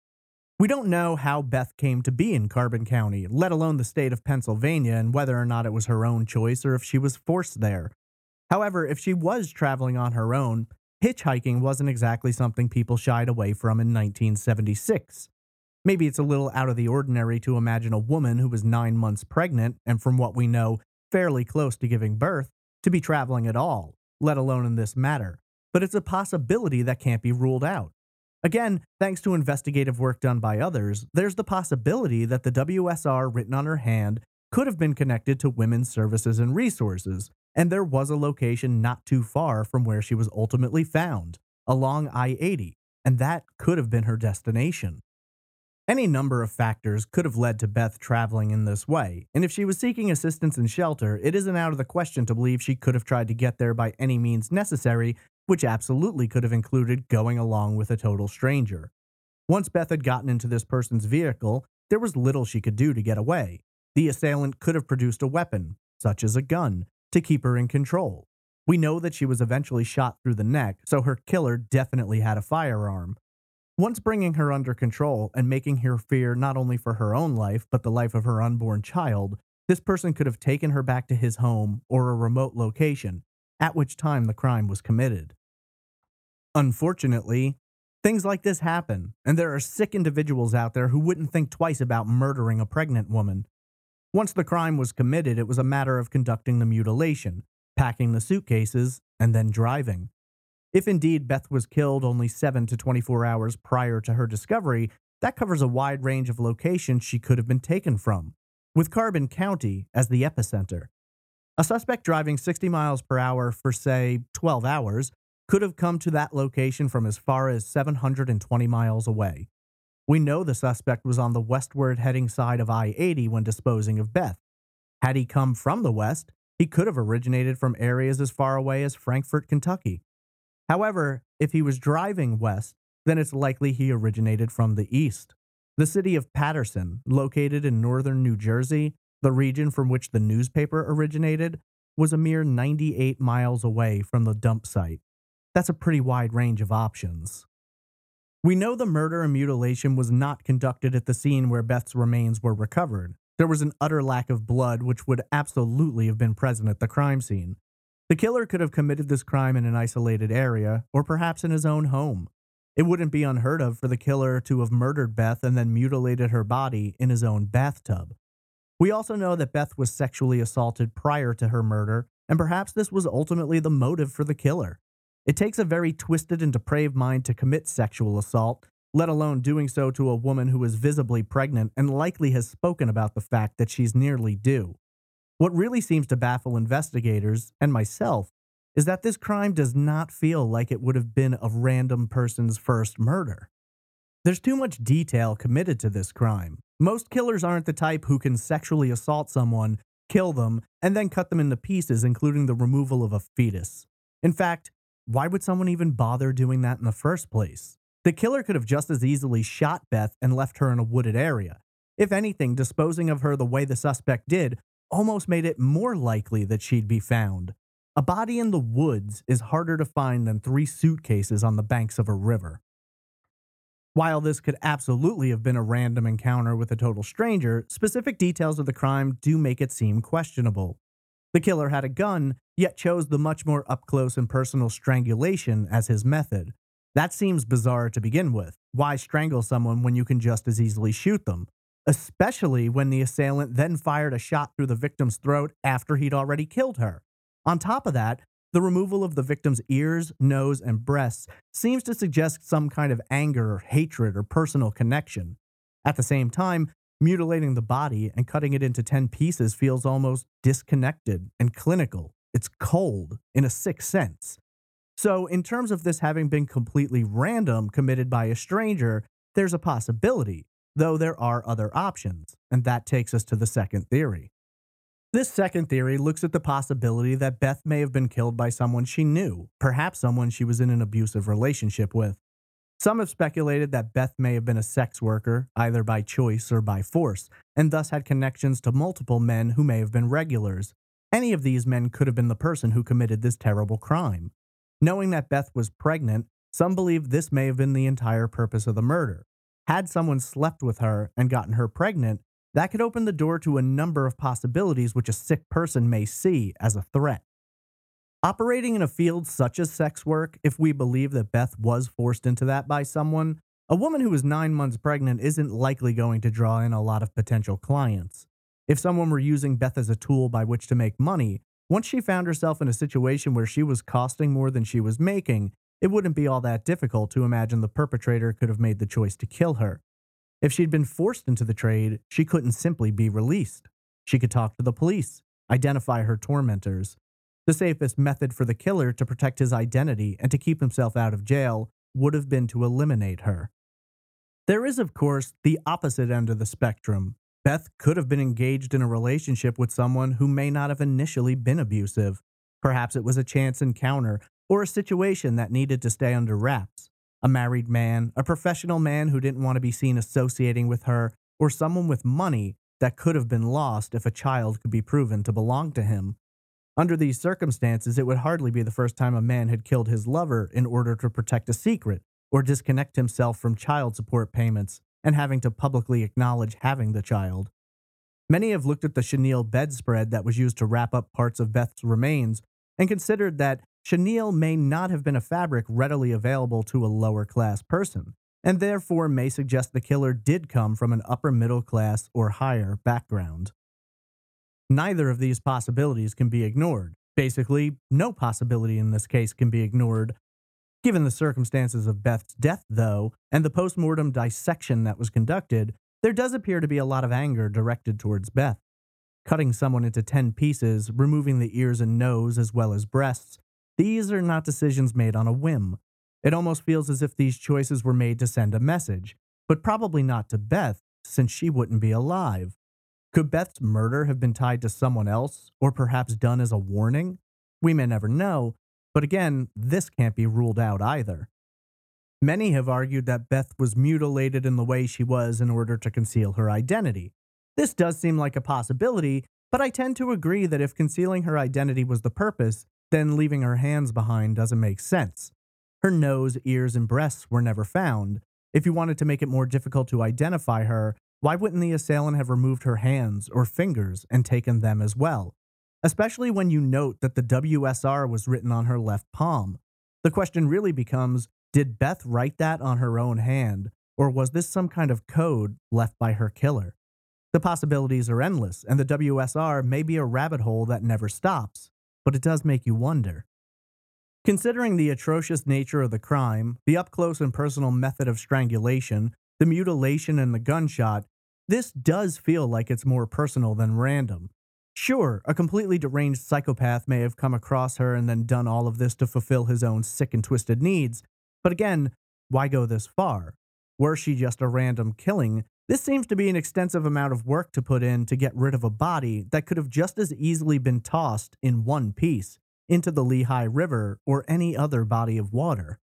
We don't know how Beth came to be in Carbon County, let alone the state of Pennsylvania, and whether or not it was her own choice or if she was forced there. However, if she was traveling on her own, hitchhiking wasn't exactly something people shied away from in nineteen seventy-six. Maybe it's a little out of the ordinary to imagine a woman who was nine months pregnant, and from what we know, fairly close to giving birth, to be traveling at all, let alone in this matter. But it's a possibility that can't be ruled out. Again, thanks to investigative work done by others, there's the possibility that the W S R written on her hand could have been connected to Women's Services and Resources, and there was a location not too far from where she was ultimately found, along I eighty, and that could have been her destination. Any number of factors could have led to Beth traveling in this way, and if she was seeking assistance and shelter, it isn't out of the question to believe she could have tried to get there by any means necessary, which absolutely could have included going along with a total stranger. Once Beth had gotten into this person's vehicle, there was little she could do to get away. The assailant could have produced a weapon, such as a gun, to keep her in control. We know that she was eventually shot through the neck, so her killer definitely had a firearm. Once bringing her under control and making her fear not only for her own life, but the life of her unborn child, this person could have taken her back to his home or a remote location, at which time the crime was committed. Unfortunately, things like this happen, and there are sick individuals out there who wouldn't think twice about murdering a pregnant woman. Once the crime was committed, it was a matter of conducting the mutilation, packing the suitcases, and then driving. If indeed Beth was killed only seven to twenty-four hours prior to her discovery, that covers a wide range of locations she could have been taken from, with Carbon County as the epicenter. A suspect driving sixty miles per hour for, say, twelve hours could have come to that location from as far as seven hundred twenty miles away. We know the suspect was on the westward heading side of I eighty when disposing of Beth. Had he come from the west, he could have originated from areas as far away as Frankfort, Kentucky. However, if he was driving west, then it's likely he originated from the east. The city of Paterson, located in northern New Jersey, the region from which the newspaper originated, was a mere ninety-eight miles away from the dump site. That's a pretty wide range of options. We know the murder and mutilation was not conducted at the scene where Beth's remains were recovered. There was an utter lack of blood, which would absolutely have been present at the crime scene. The killer could have committed this crime in an isolated area, or perhaps in his own home. It wouldn't be unheard of for the killer to have murdered Beth and then mutilated her body in his own bathtub. We also know that Beth was sexually assaulted prior to her murder, and perhaps this was ultimately the motive for the killer. It takes a very twisted and depraved mind to commit sexual assault, let alone doing so to a woman who is visibly pregnant and likely has spoken about the fact that she's nearly due. What really seems to baffle investigators, and myself, is that this crime does not feel like it would have been a random person's first murder. There's too much detail committed to this crime. Most killers aren't the type who can sexually assault someone, kill them, and then cut them into pieces, including the removal of a fetus. In fact, why would someone even bother doing that in the first place? The killer could have just as easily shot Beth and left her in a wooded area. If anything, disposing of her the way the suspect did almost made it more likely that she'd be found. A body in the woods is harder to find than three suitcases on the banks of a river. While this could absolutely have been a random encounter with a total stranger, specific details of the crime do make it seem questionable. The killer had a gun, yet chose the much more up-close and personal strangulation as his method. That seems bizarre to begin with. Why strangle someone when you can just as easily shoot them? Especially when the assailant then fired a shot through the victim's throat after he'd already killed her. On top of that, the removal of the victim's ears, nose, and breasts seems to suggest some kind of anger or hatred or personal connection. At the same time, mutilating the body and cutting it into ten pieces feels almost disconnected and clinical. It's cold in a sick sense. So, in terms of this having been completely random, committed by a stranger, there's a possibility, though there are other options, and that takes us to the second theory. This second theory looks at the possibility that Beth may have been killed by someone she knew, perhaps someone she was in an abusive relationship with. Some have speculated that Beth may have been a sex worker, either by choice or by force, and thus had connections to multiple men who may have been regulars. Any of these men could have been the person who committed this terrible crime. Knowing that Beth was pregnant, some believe this may have been the entire purpose of the murder. Had someone slept with her and gotten her pregnant, that could open the door to a number of possibilities which a sick person may see as a threat. Operating in a field such as sex work, if we believe that Beth was forced into that by someone, a woman who is nine months pregnant isn't likely going to draw in a lot of potential clients. If someone were using Beth as a tool by which to make money, once she found herself in a situation where she was costing more than she was making, it wouldn't be all that difficult to imagine the perpetrator could have made the choice to kill her. If she'd been forced into the trade, she couldn't simply be released. She could talk to the police, identify her tormentors. The safest method for the killer to protect his identity and to keep himself out of jail would have been to eliminate her. There is, of course, the opposite end of the spectrum. Beth could have been engaged in a relationship with someone who may not have initially been abusive. Perhaps it was a chance encounter or a situation that needed to stay under wraps. A married man, a professional man who didn't want to be seen associating with her, or someone with money that could have been lost if a child could be proven to belong to him. Under these circumstances, it would hardly be the first time a man had killed his lover in order to protect a secret or disconnect himself from child support payments and having to publicly acknowledge having the child. Many have looked at the chenille bedspread that was used to wrap up parts of Beth's remains and considered that chenille may not have been a fabric readily available to a lower-class person, and therefore may suggest the killer did come from an upper-middle class or higher background. Neither of these possibilities can be ignored. Basically, no possibility in this case can be ignored. Given the circumstances of Beth's death, though, and the post-mortem dissection that was conducted, there does appear to be a lot of anger directed towards Beth. Cutting someone into ten pieces, removing the ears and nose as well as breasts, these are not decisions made on a whim. It almost feels as if these choices were made to send a message, but probably not to Beth, since she wouldn't be alive. Could Beth's murder have been tied to someone else, or perhaps done as a warning? We may never know, but again, this can't be ruled out either. Many have argued that Beth was mutilated in the way she was in order to conceal her identity. This does seem like a possibility, but I tend to agree that if concealing her identity was the purpose, then leaving her hands behind doesn't make sense. Her nose, ears, and breasts were never found. If you wanted to make it more difficult to identify her, why wouldn't the assailant have removed her hands or fingers and taken them as well? Especially when you note that the W S R was written on her left palm. The question really becomes, did Beth write that on her own hand, or was this some kind of code left by her killer? The possibilities are endless, and the W S R may be a rabbit hole that never stops, but it does make you wonder. Considering the atrocious nature of the crime, the up-close and personal method of strangulation, the mutilation and the gunshot, this does feel like it's more personal than random. Sure, a completely deranged psychopath may have come across her and then done all of this to fulfill his own sick and twisted needs, but again, why go this far? Were she just a random killing, this seems to be an extensive amount of work to put in to get rid of a body that could have just as easily been tossed in one piece into the Lehigh River or any other body of water.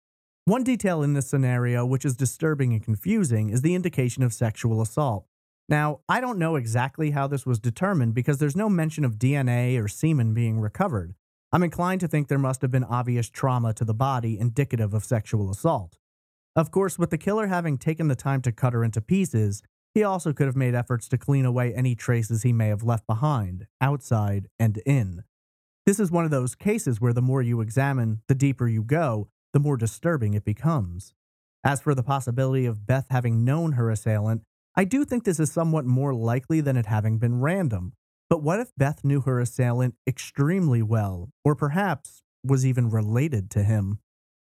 One detail in this scenario which is disturbing and confusing is the indication of sexual assault. Now, I don't know exactly how this was determined because there's no mention of D N A or semen being recovered. I'm inclined to think there must have been obvious trauma to the body indicative of sexual assault. Of course, with the killer having taken the time to cut her into pieces, he also could have made efforts to clean away any traces he may have left behind, outside and in. This is one of those cases where the more you examine, the deeper you go, the more disturbing it becomes. As for the possibility of Beth having known her assailant, I do think this is somewhat more likely than it having been random. But what if Beth knew her assailant extremely well, or perhaps was even related to him?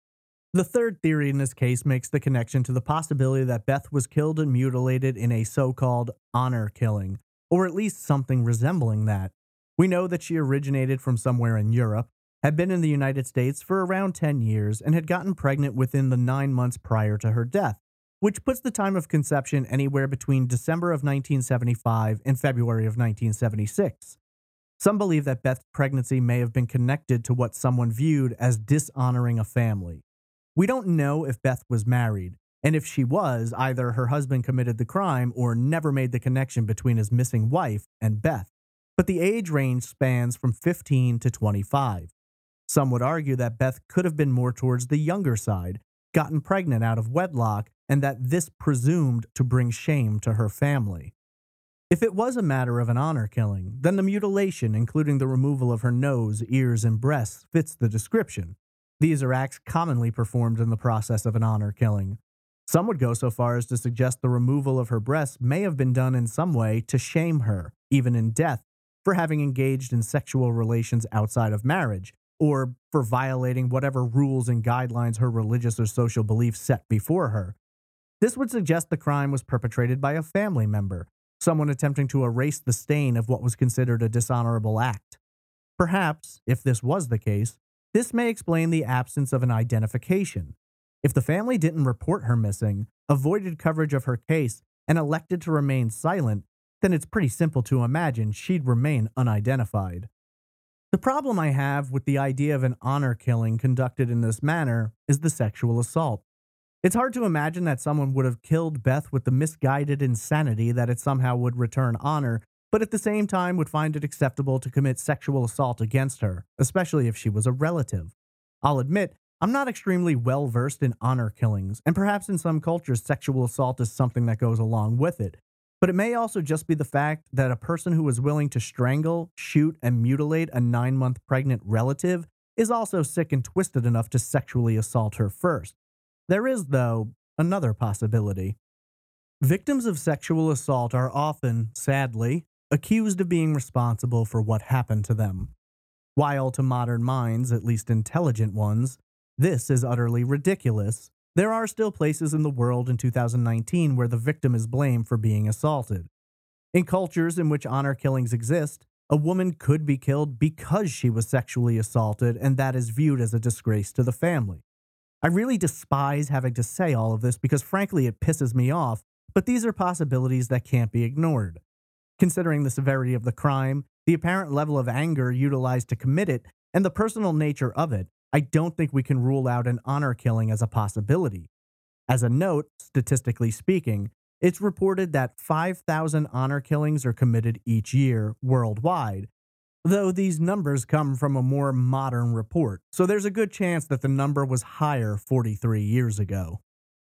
The third theory in this case makes the connection to the possibility that Beth was killed and mutilated in a so-called honor killing, or at least something resembling that. We know that she originated from somewhere in Europe, had been in the United States for around ten years, and had gotten pregnant within the nine months prior to her death, which puts the time of conception anywhere between December of nineteen seventy-five and February of nineteen seventy-six. Some believe that Beth's pregnancy may have been connected to what someone viewed as dishonoring a family. We don't know if Beth was married, and if she was, either her husband committed the crime or never made the connection between his missing wife and Beth, but the age range spans from fifteen to twenty-five. Some would argue that Beth could have been more towards the younger side, gotten pregnant out of wedlock, and that this presumed to bring shame to her family. If it was a matter of an honor killing, then the mutilation, including the removal of her nose, ears, and breasts, fits the description. These are acts commonly performed in the process of an honor killing. Some would go so far as to suggest the removal of her breasts may have been done in some way to shame her, even in death, for having engaged in sexual relations outside of marriage, or for violating whatever rules and guidelines her religious or social beliefs set before her. This would suggest the crime was perpetrated by a family member, someone attempting to erase the stain of what was considered a dishonorable act. Perhaps, if this was the case, this may explain the absence of an identification. If the family didn't report her missing, avoided coverage of her case, and elected to remain silent, then it's pretty simple to imagine she'd remain unidentified. The problem I have with the idea of an honor killing conducted in this manner is the sexual assault. It's hard to imagine that someone would have killed Beth with the misguided insanity that it somehow would return honor, but at the same time would find it acceptable to commit sexual assault against her, especially if she was a relative. I'll admit, I'm not extremely well versed in honor killings, and perhaps in some cultures sexual assault is something that goes along with it. But it may also just be the fact that a person who is willing to strangle, shoot, and mutilate a nine-month pregnant relative is also sick and twisted enough to sexually assault her first. There is, though, another possibility. Victims of sexual assault are often, sadly, accused of being responsible for what happened to them. While to modern minds, at least intelligent ones, this is utterly ridiculous, there are still places in the world in two thousand nineteen where the victim is blamed for being assaulted. In cultures in which honor killings exist, a woman could be killed because she was sexually assaulted, and that is viewed as a disgrace to the family. I really despise having to say all of this because frankly it pisses me off, but these are possibilities that can't be ignored. Considering the severity of the crime, the apparent level of anger utilized to commit it, and the personal nature of it, I don't think we can rule out an honor killing as a possibility. As a note, statistically speaking, it's reported that five thousand honor killings are committed each year worldwide, though these numbers come from a more modern report, so there's a good chance that the number was higher forty-three years ago.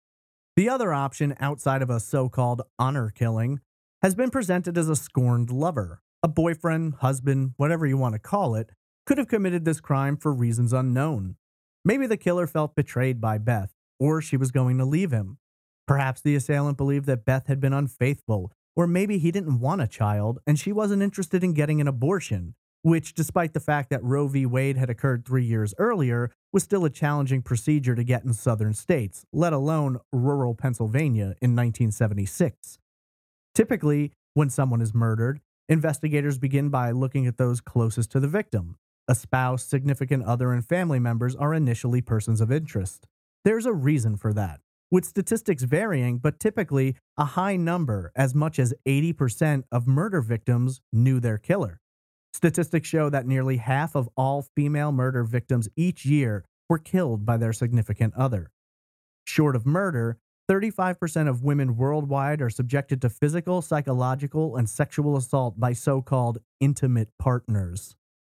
The other option outside of a so-called honor killing has been presented as a scorned lover. A boyfriend, husband, whatever you want to call it, could have committed this crime for reasons unknown. Maybe the killer felt betrayed by Beth, or she was going to leave him. Perhaps the assailant believed that Beth had been unfaithful, or maybe he didn't want a child and she wasn't interested in getting an abortion, which, despite the fact that Roe v. Wade had occurred three years earlier, was still a challenging procedure to get in southern states, let alone rural Pennsylvania in nineteen seventy-six. Typically, when someone is murdered, investigators begin by looking at those closest to the victim. A spouse, significant other, and family members are initially persons of interest. There's a reason for that, with statistics varying, but typically a high number, as much as eighty percent of murder victims knew their killer. Statistics show that nearly half of all female murder victims each year were killed by their significant other. Short of murder, thirty-five percent of women worldwide are subjected to physical, psychological, and sexual assault by so-called intimate partners.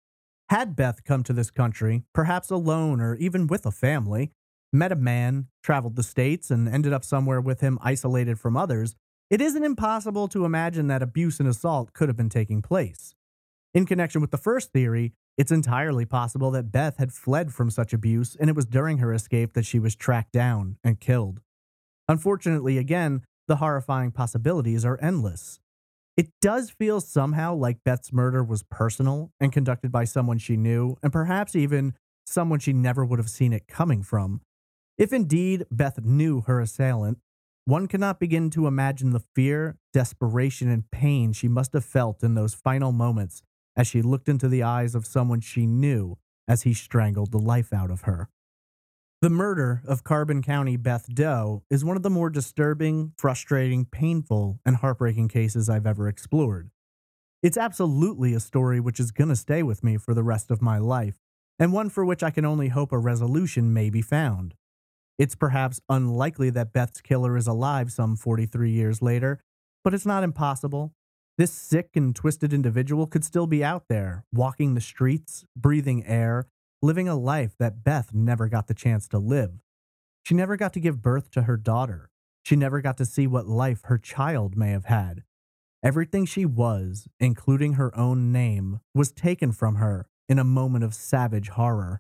Had Beth come to this country, perhaps alone or even with a family, met a man, traveled the states, and ended up somewhere with him isolated from others, it isn't impossible to imagine that abuse and assault could have been taking place. In connection with the first theory, it's entirely possible that Beth had fled from such abuse, and it was during her escape that she was tracked down and killed. Unfortunately, again, the horrifying possibilities are endless. It does feel somehow like Beth's murder was personal and conducted by someone she knew, and perhaps even someone she never would have seen it coming from. If indeed Beth knew her assailant, one cannot begin to imagine the fear, desperation, and pain she must have felt in those final moments as she looked into the eyes of someone she knew as he strangled the life out of her. The murder of Carbon County Beth Doe is one of the more disturbing, frustrating, painful, and heartbreaking cases I've ever explored. It's absolutely a story which is going to stay with me for the rest of my life, and one for which I can only hope a resolution may be found. It's perhaps unlikely that Beth's killer is alive some forty-three years later, but it's not impossible. This sick and twisted individual could still be out there, walking the streets, breathing air, living a life that Beth never got the chance to live. She never got to give birth to her daughter. She never got to see what life her child may have had. Everything she was, including her own name, was taken from her in a moment of savage horror.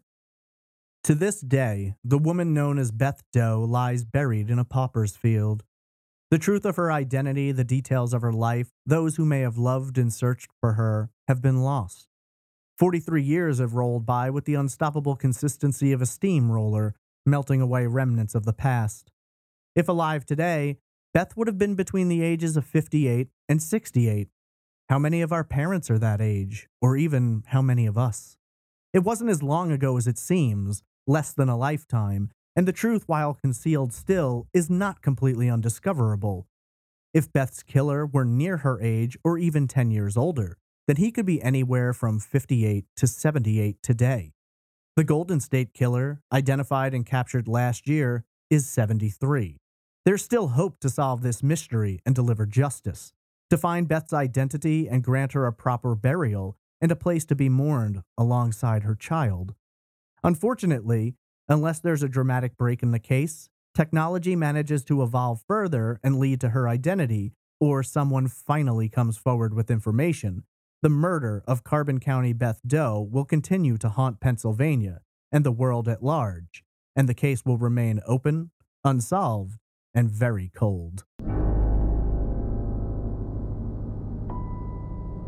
To this day, the woman known as Beth Doe lies buried in a pauper's field. The truth of her identity, the details of her life, those who may have loved and searched for her, have been lost. Forty-three years have rolled by with the unstoppable consistency of a steamroller, melting away remnants of the past. If alive today, Beth would have been between the ages of fifty-eight and sixty-eight. How many of our parents are that age, or even how many of us? It wasn't as long ago as it seems, less than a lifetime, and the truth, while concealed still, is not completely undiscoverable. If Beth's killer were near her age or even ten years older, then he could be anywhere from fifty-eight to seventy-eight today. The Golden State Killer, identified and captured last year, is seventy-three. There's still hope to solve this mystery and deliver justice, to find Beth's identity and grant her a proper burial and a place to be mourned alongside her child. Unfortunately, unless there's a dramatic break in the case, technology manages to evolve further and lead to her identity, or someone finally comes forward with information. The murder of Carbon County Beth Doe will continue to haunt Pennsylvania and the world at large, and the case will remain open, unsolved, and very cold.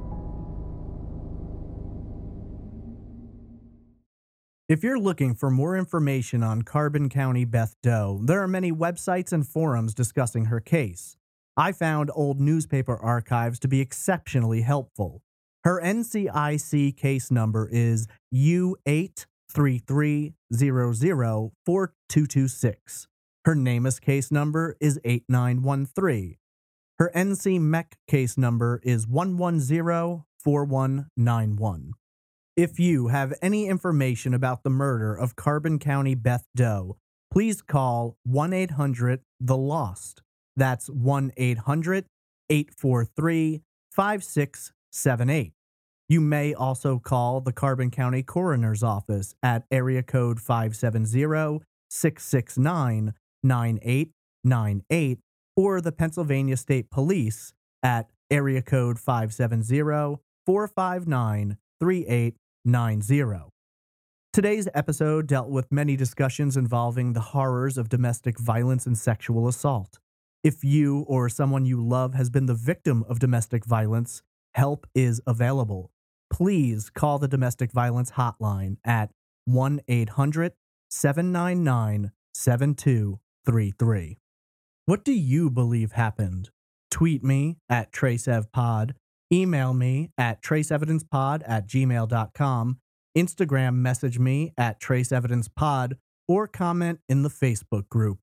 If you're looking for more information on Carbon County Beth Doe, there are many websites and forums discussing her case. I found old newspaper archives to be exceptionally helpful. Her N C I C case number is U eight three three zero zero four two two six. Her NamUs case number is eight nine one three. Her N C M E C case number is one one zero four one nine one. If you have any information about the murder of Carbon County Beth Doe, please call one eight hundred the lost. That's one eight hundred eight four three five six seven eight. You may also call the Carbon County Coroner's Office at area code five seven zero six six nine nine eight nine eight or the Pennsylvania State Police at area code five seven zero four five nine three eight nine zero. Today's episode dealt with many discussions involving the horrors of domestic violence and sexual assault. If you or someone you love has been the victim of domestic violence, help is available. Please call the domestic violence hotline at one eight hundred seven nine nine seven two three three. What do you believe happened? Tweet me at TraceEvPod, email me at traceevidencepod at gmail dot com, Instagram message me at traceevidencepod, or comment in the Facebook group.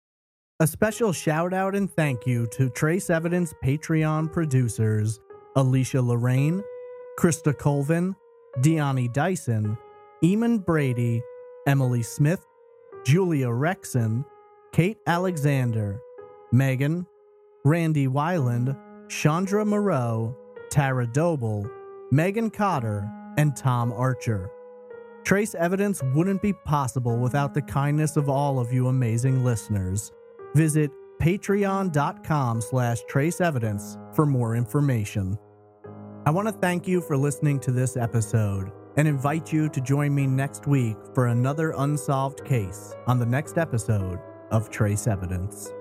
A special shout out and thank you to Trace Evidence Patreon producers Alicia Lorraine, Krista Colvin, Deani Dyson, Eamon Brady, Emily Smith, Julia Rexon, Kate Alexander, Megan, Randy Weiland, Chandra Moreau, Tara Doble, Megan Cotter, and Tom Archer. Trace Evidence wouldn't be possible without the kindness of all of you amazing listeners. Visit patreon.com slash traceevidence for more information. I want to thank you for listening to this episode and invite you to join me next week for another unsolved case on the next episode of Trace Evidence.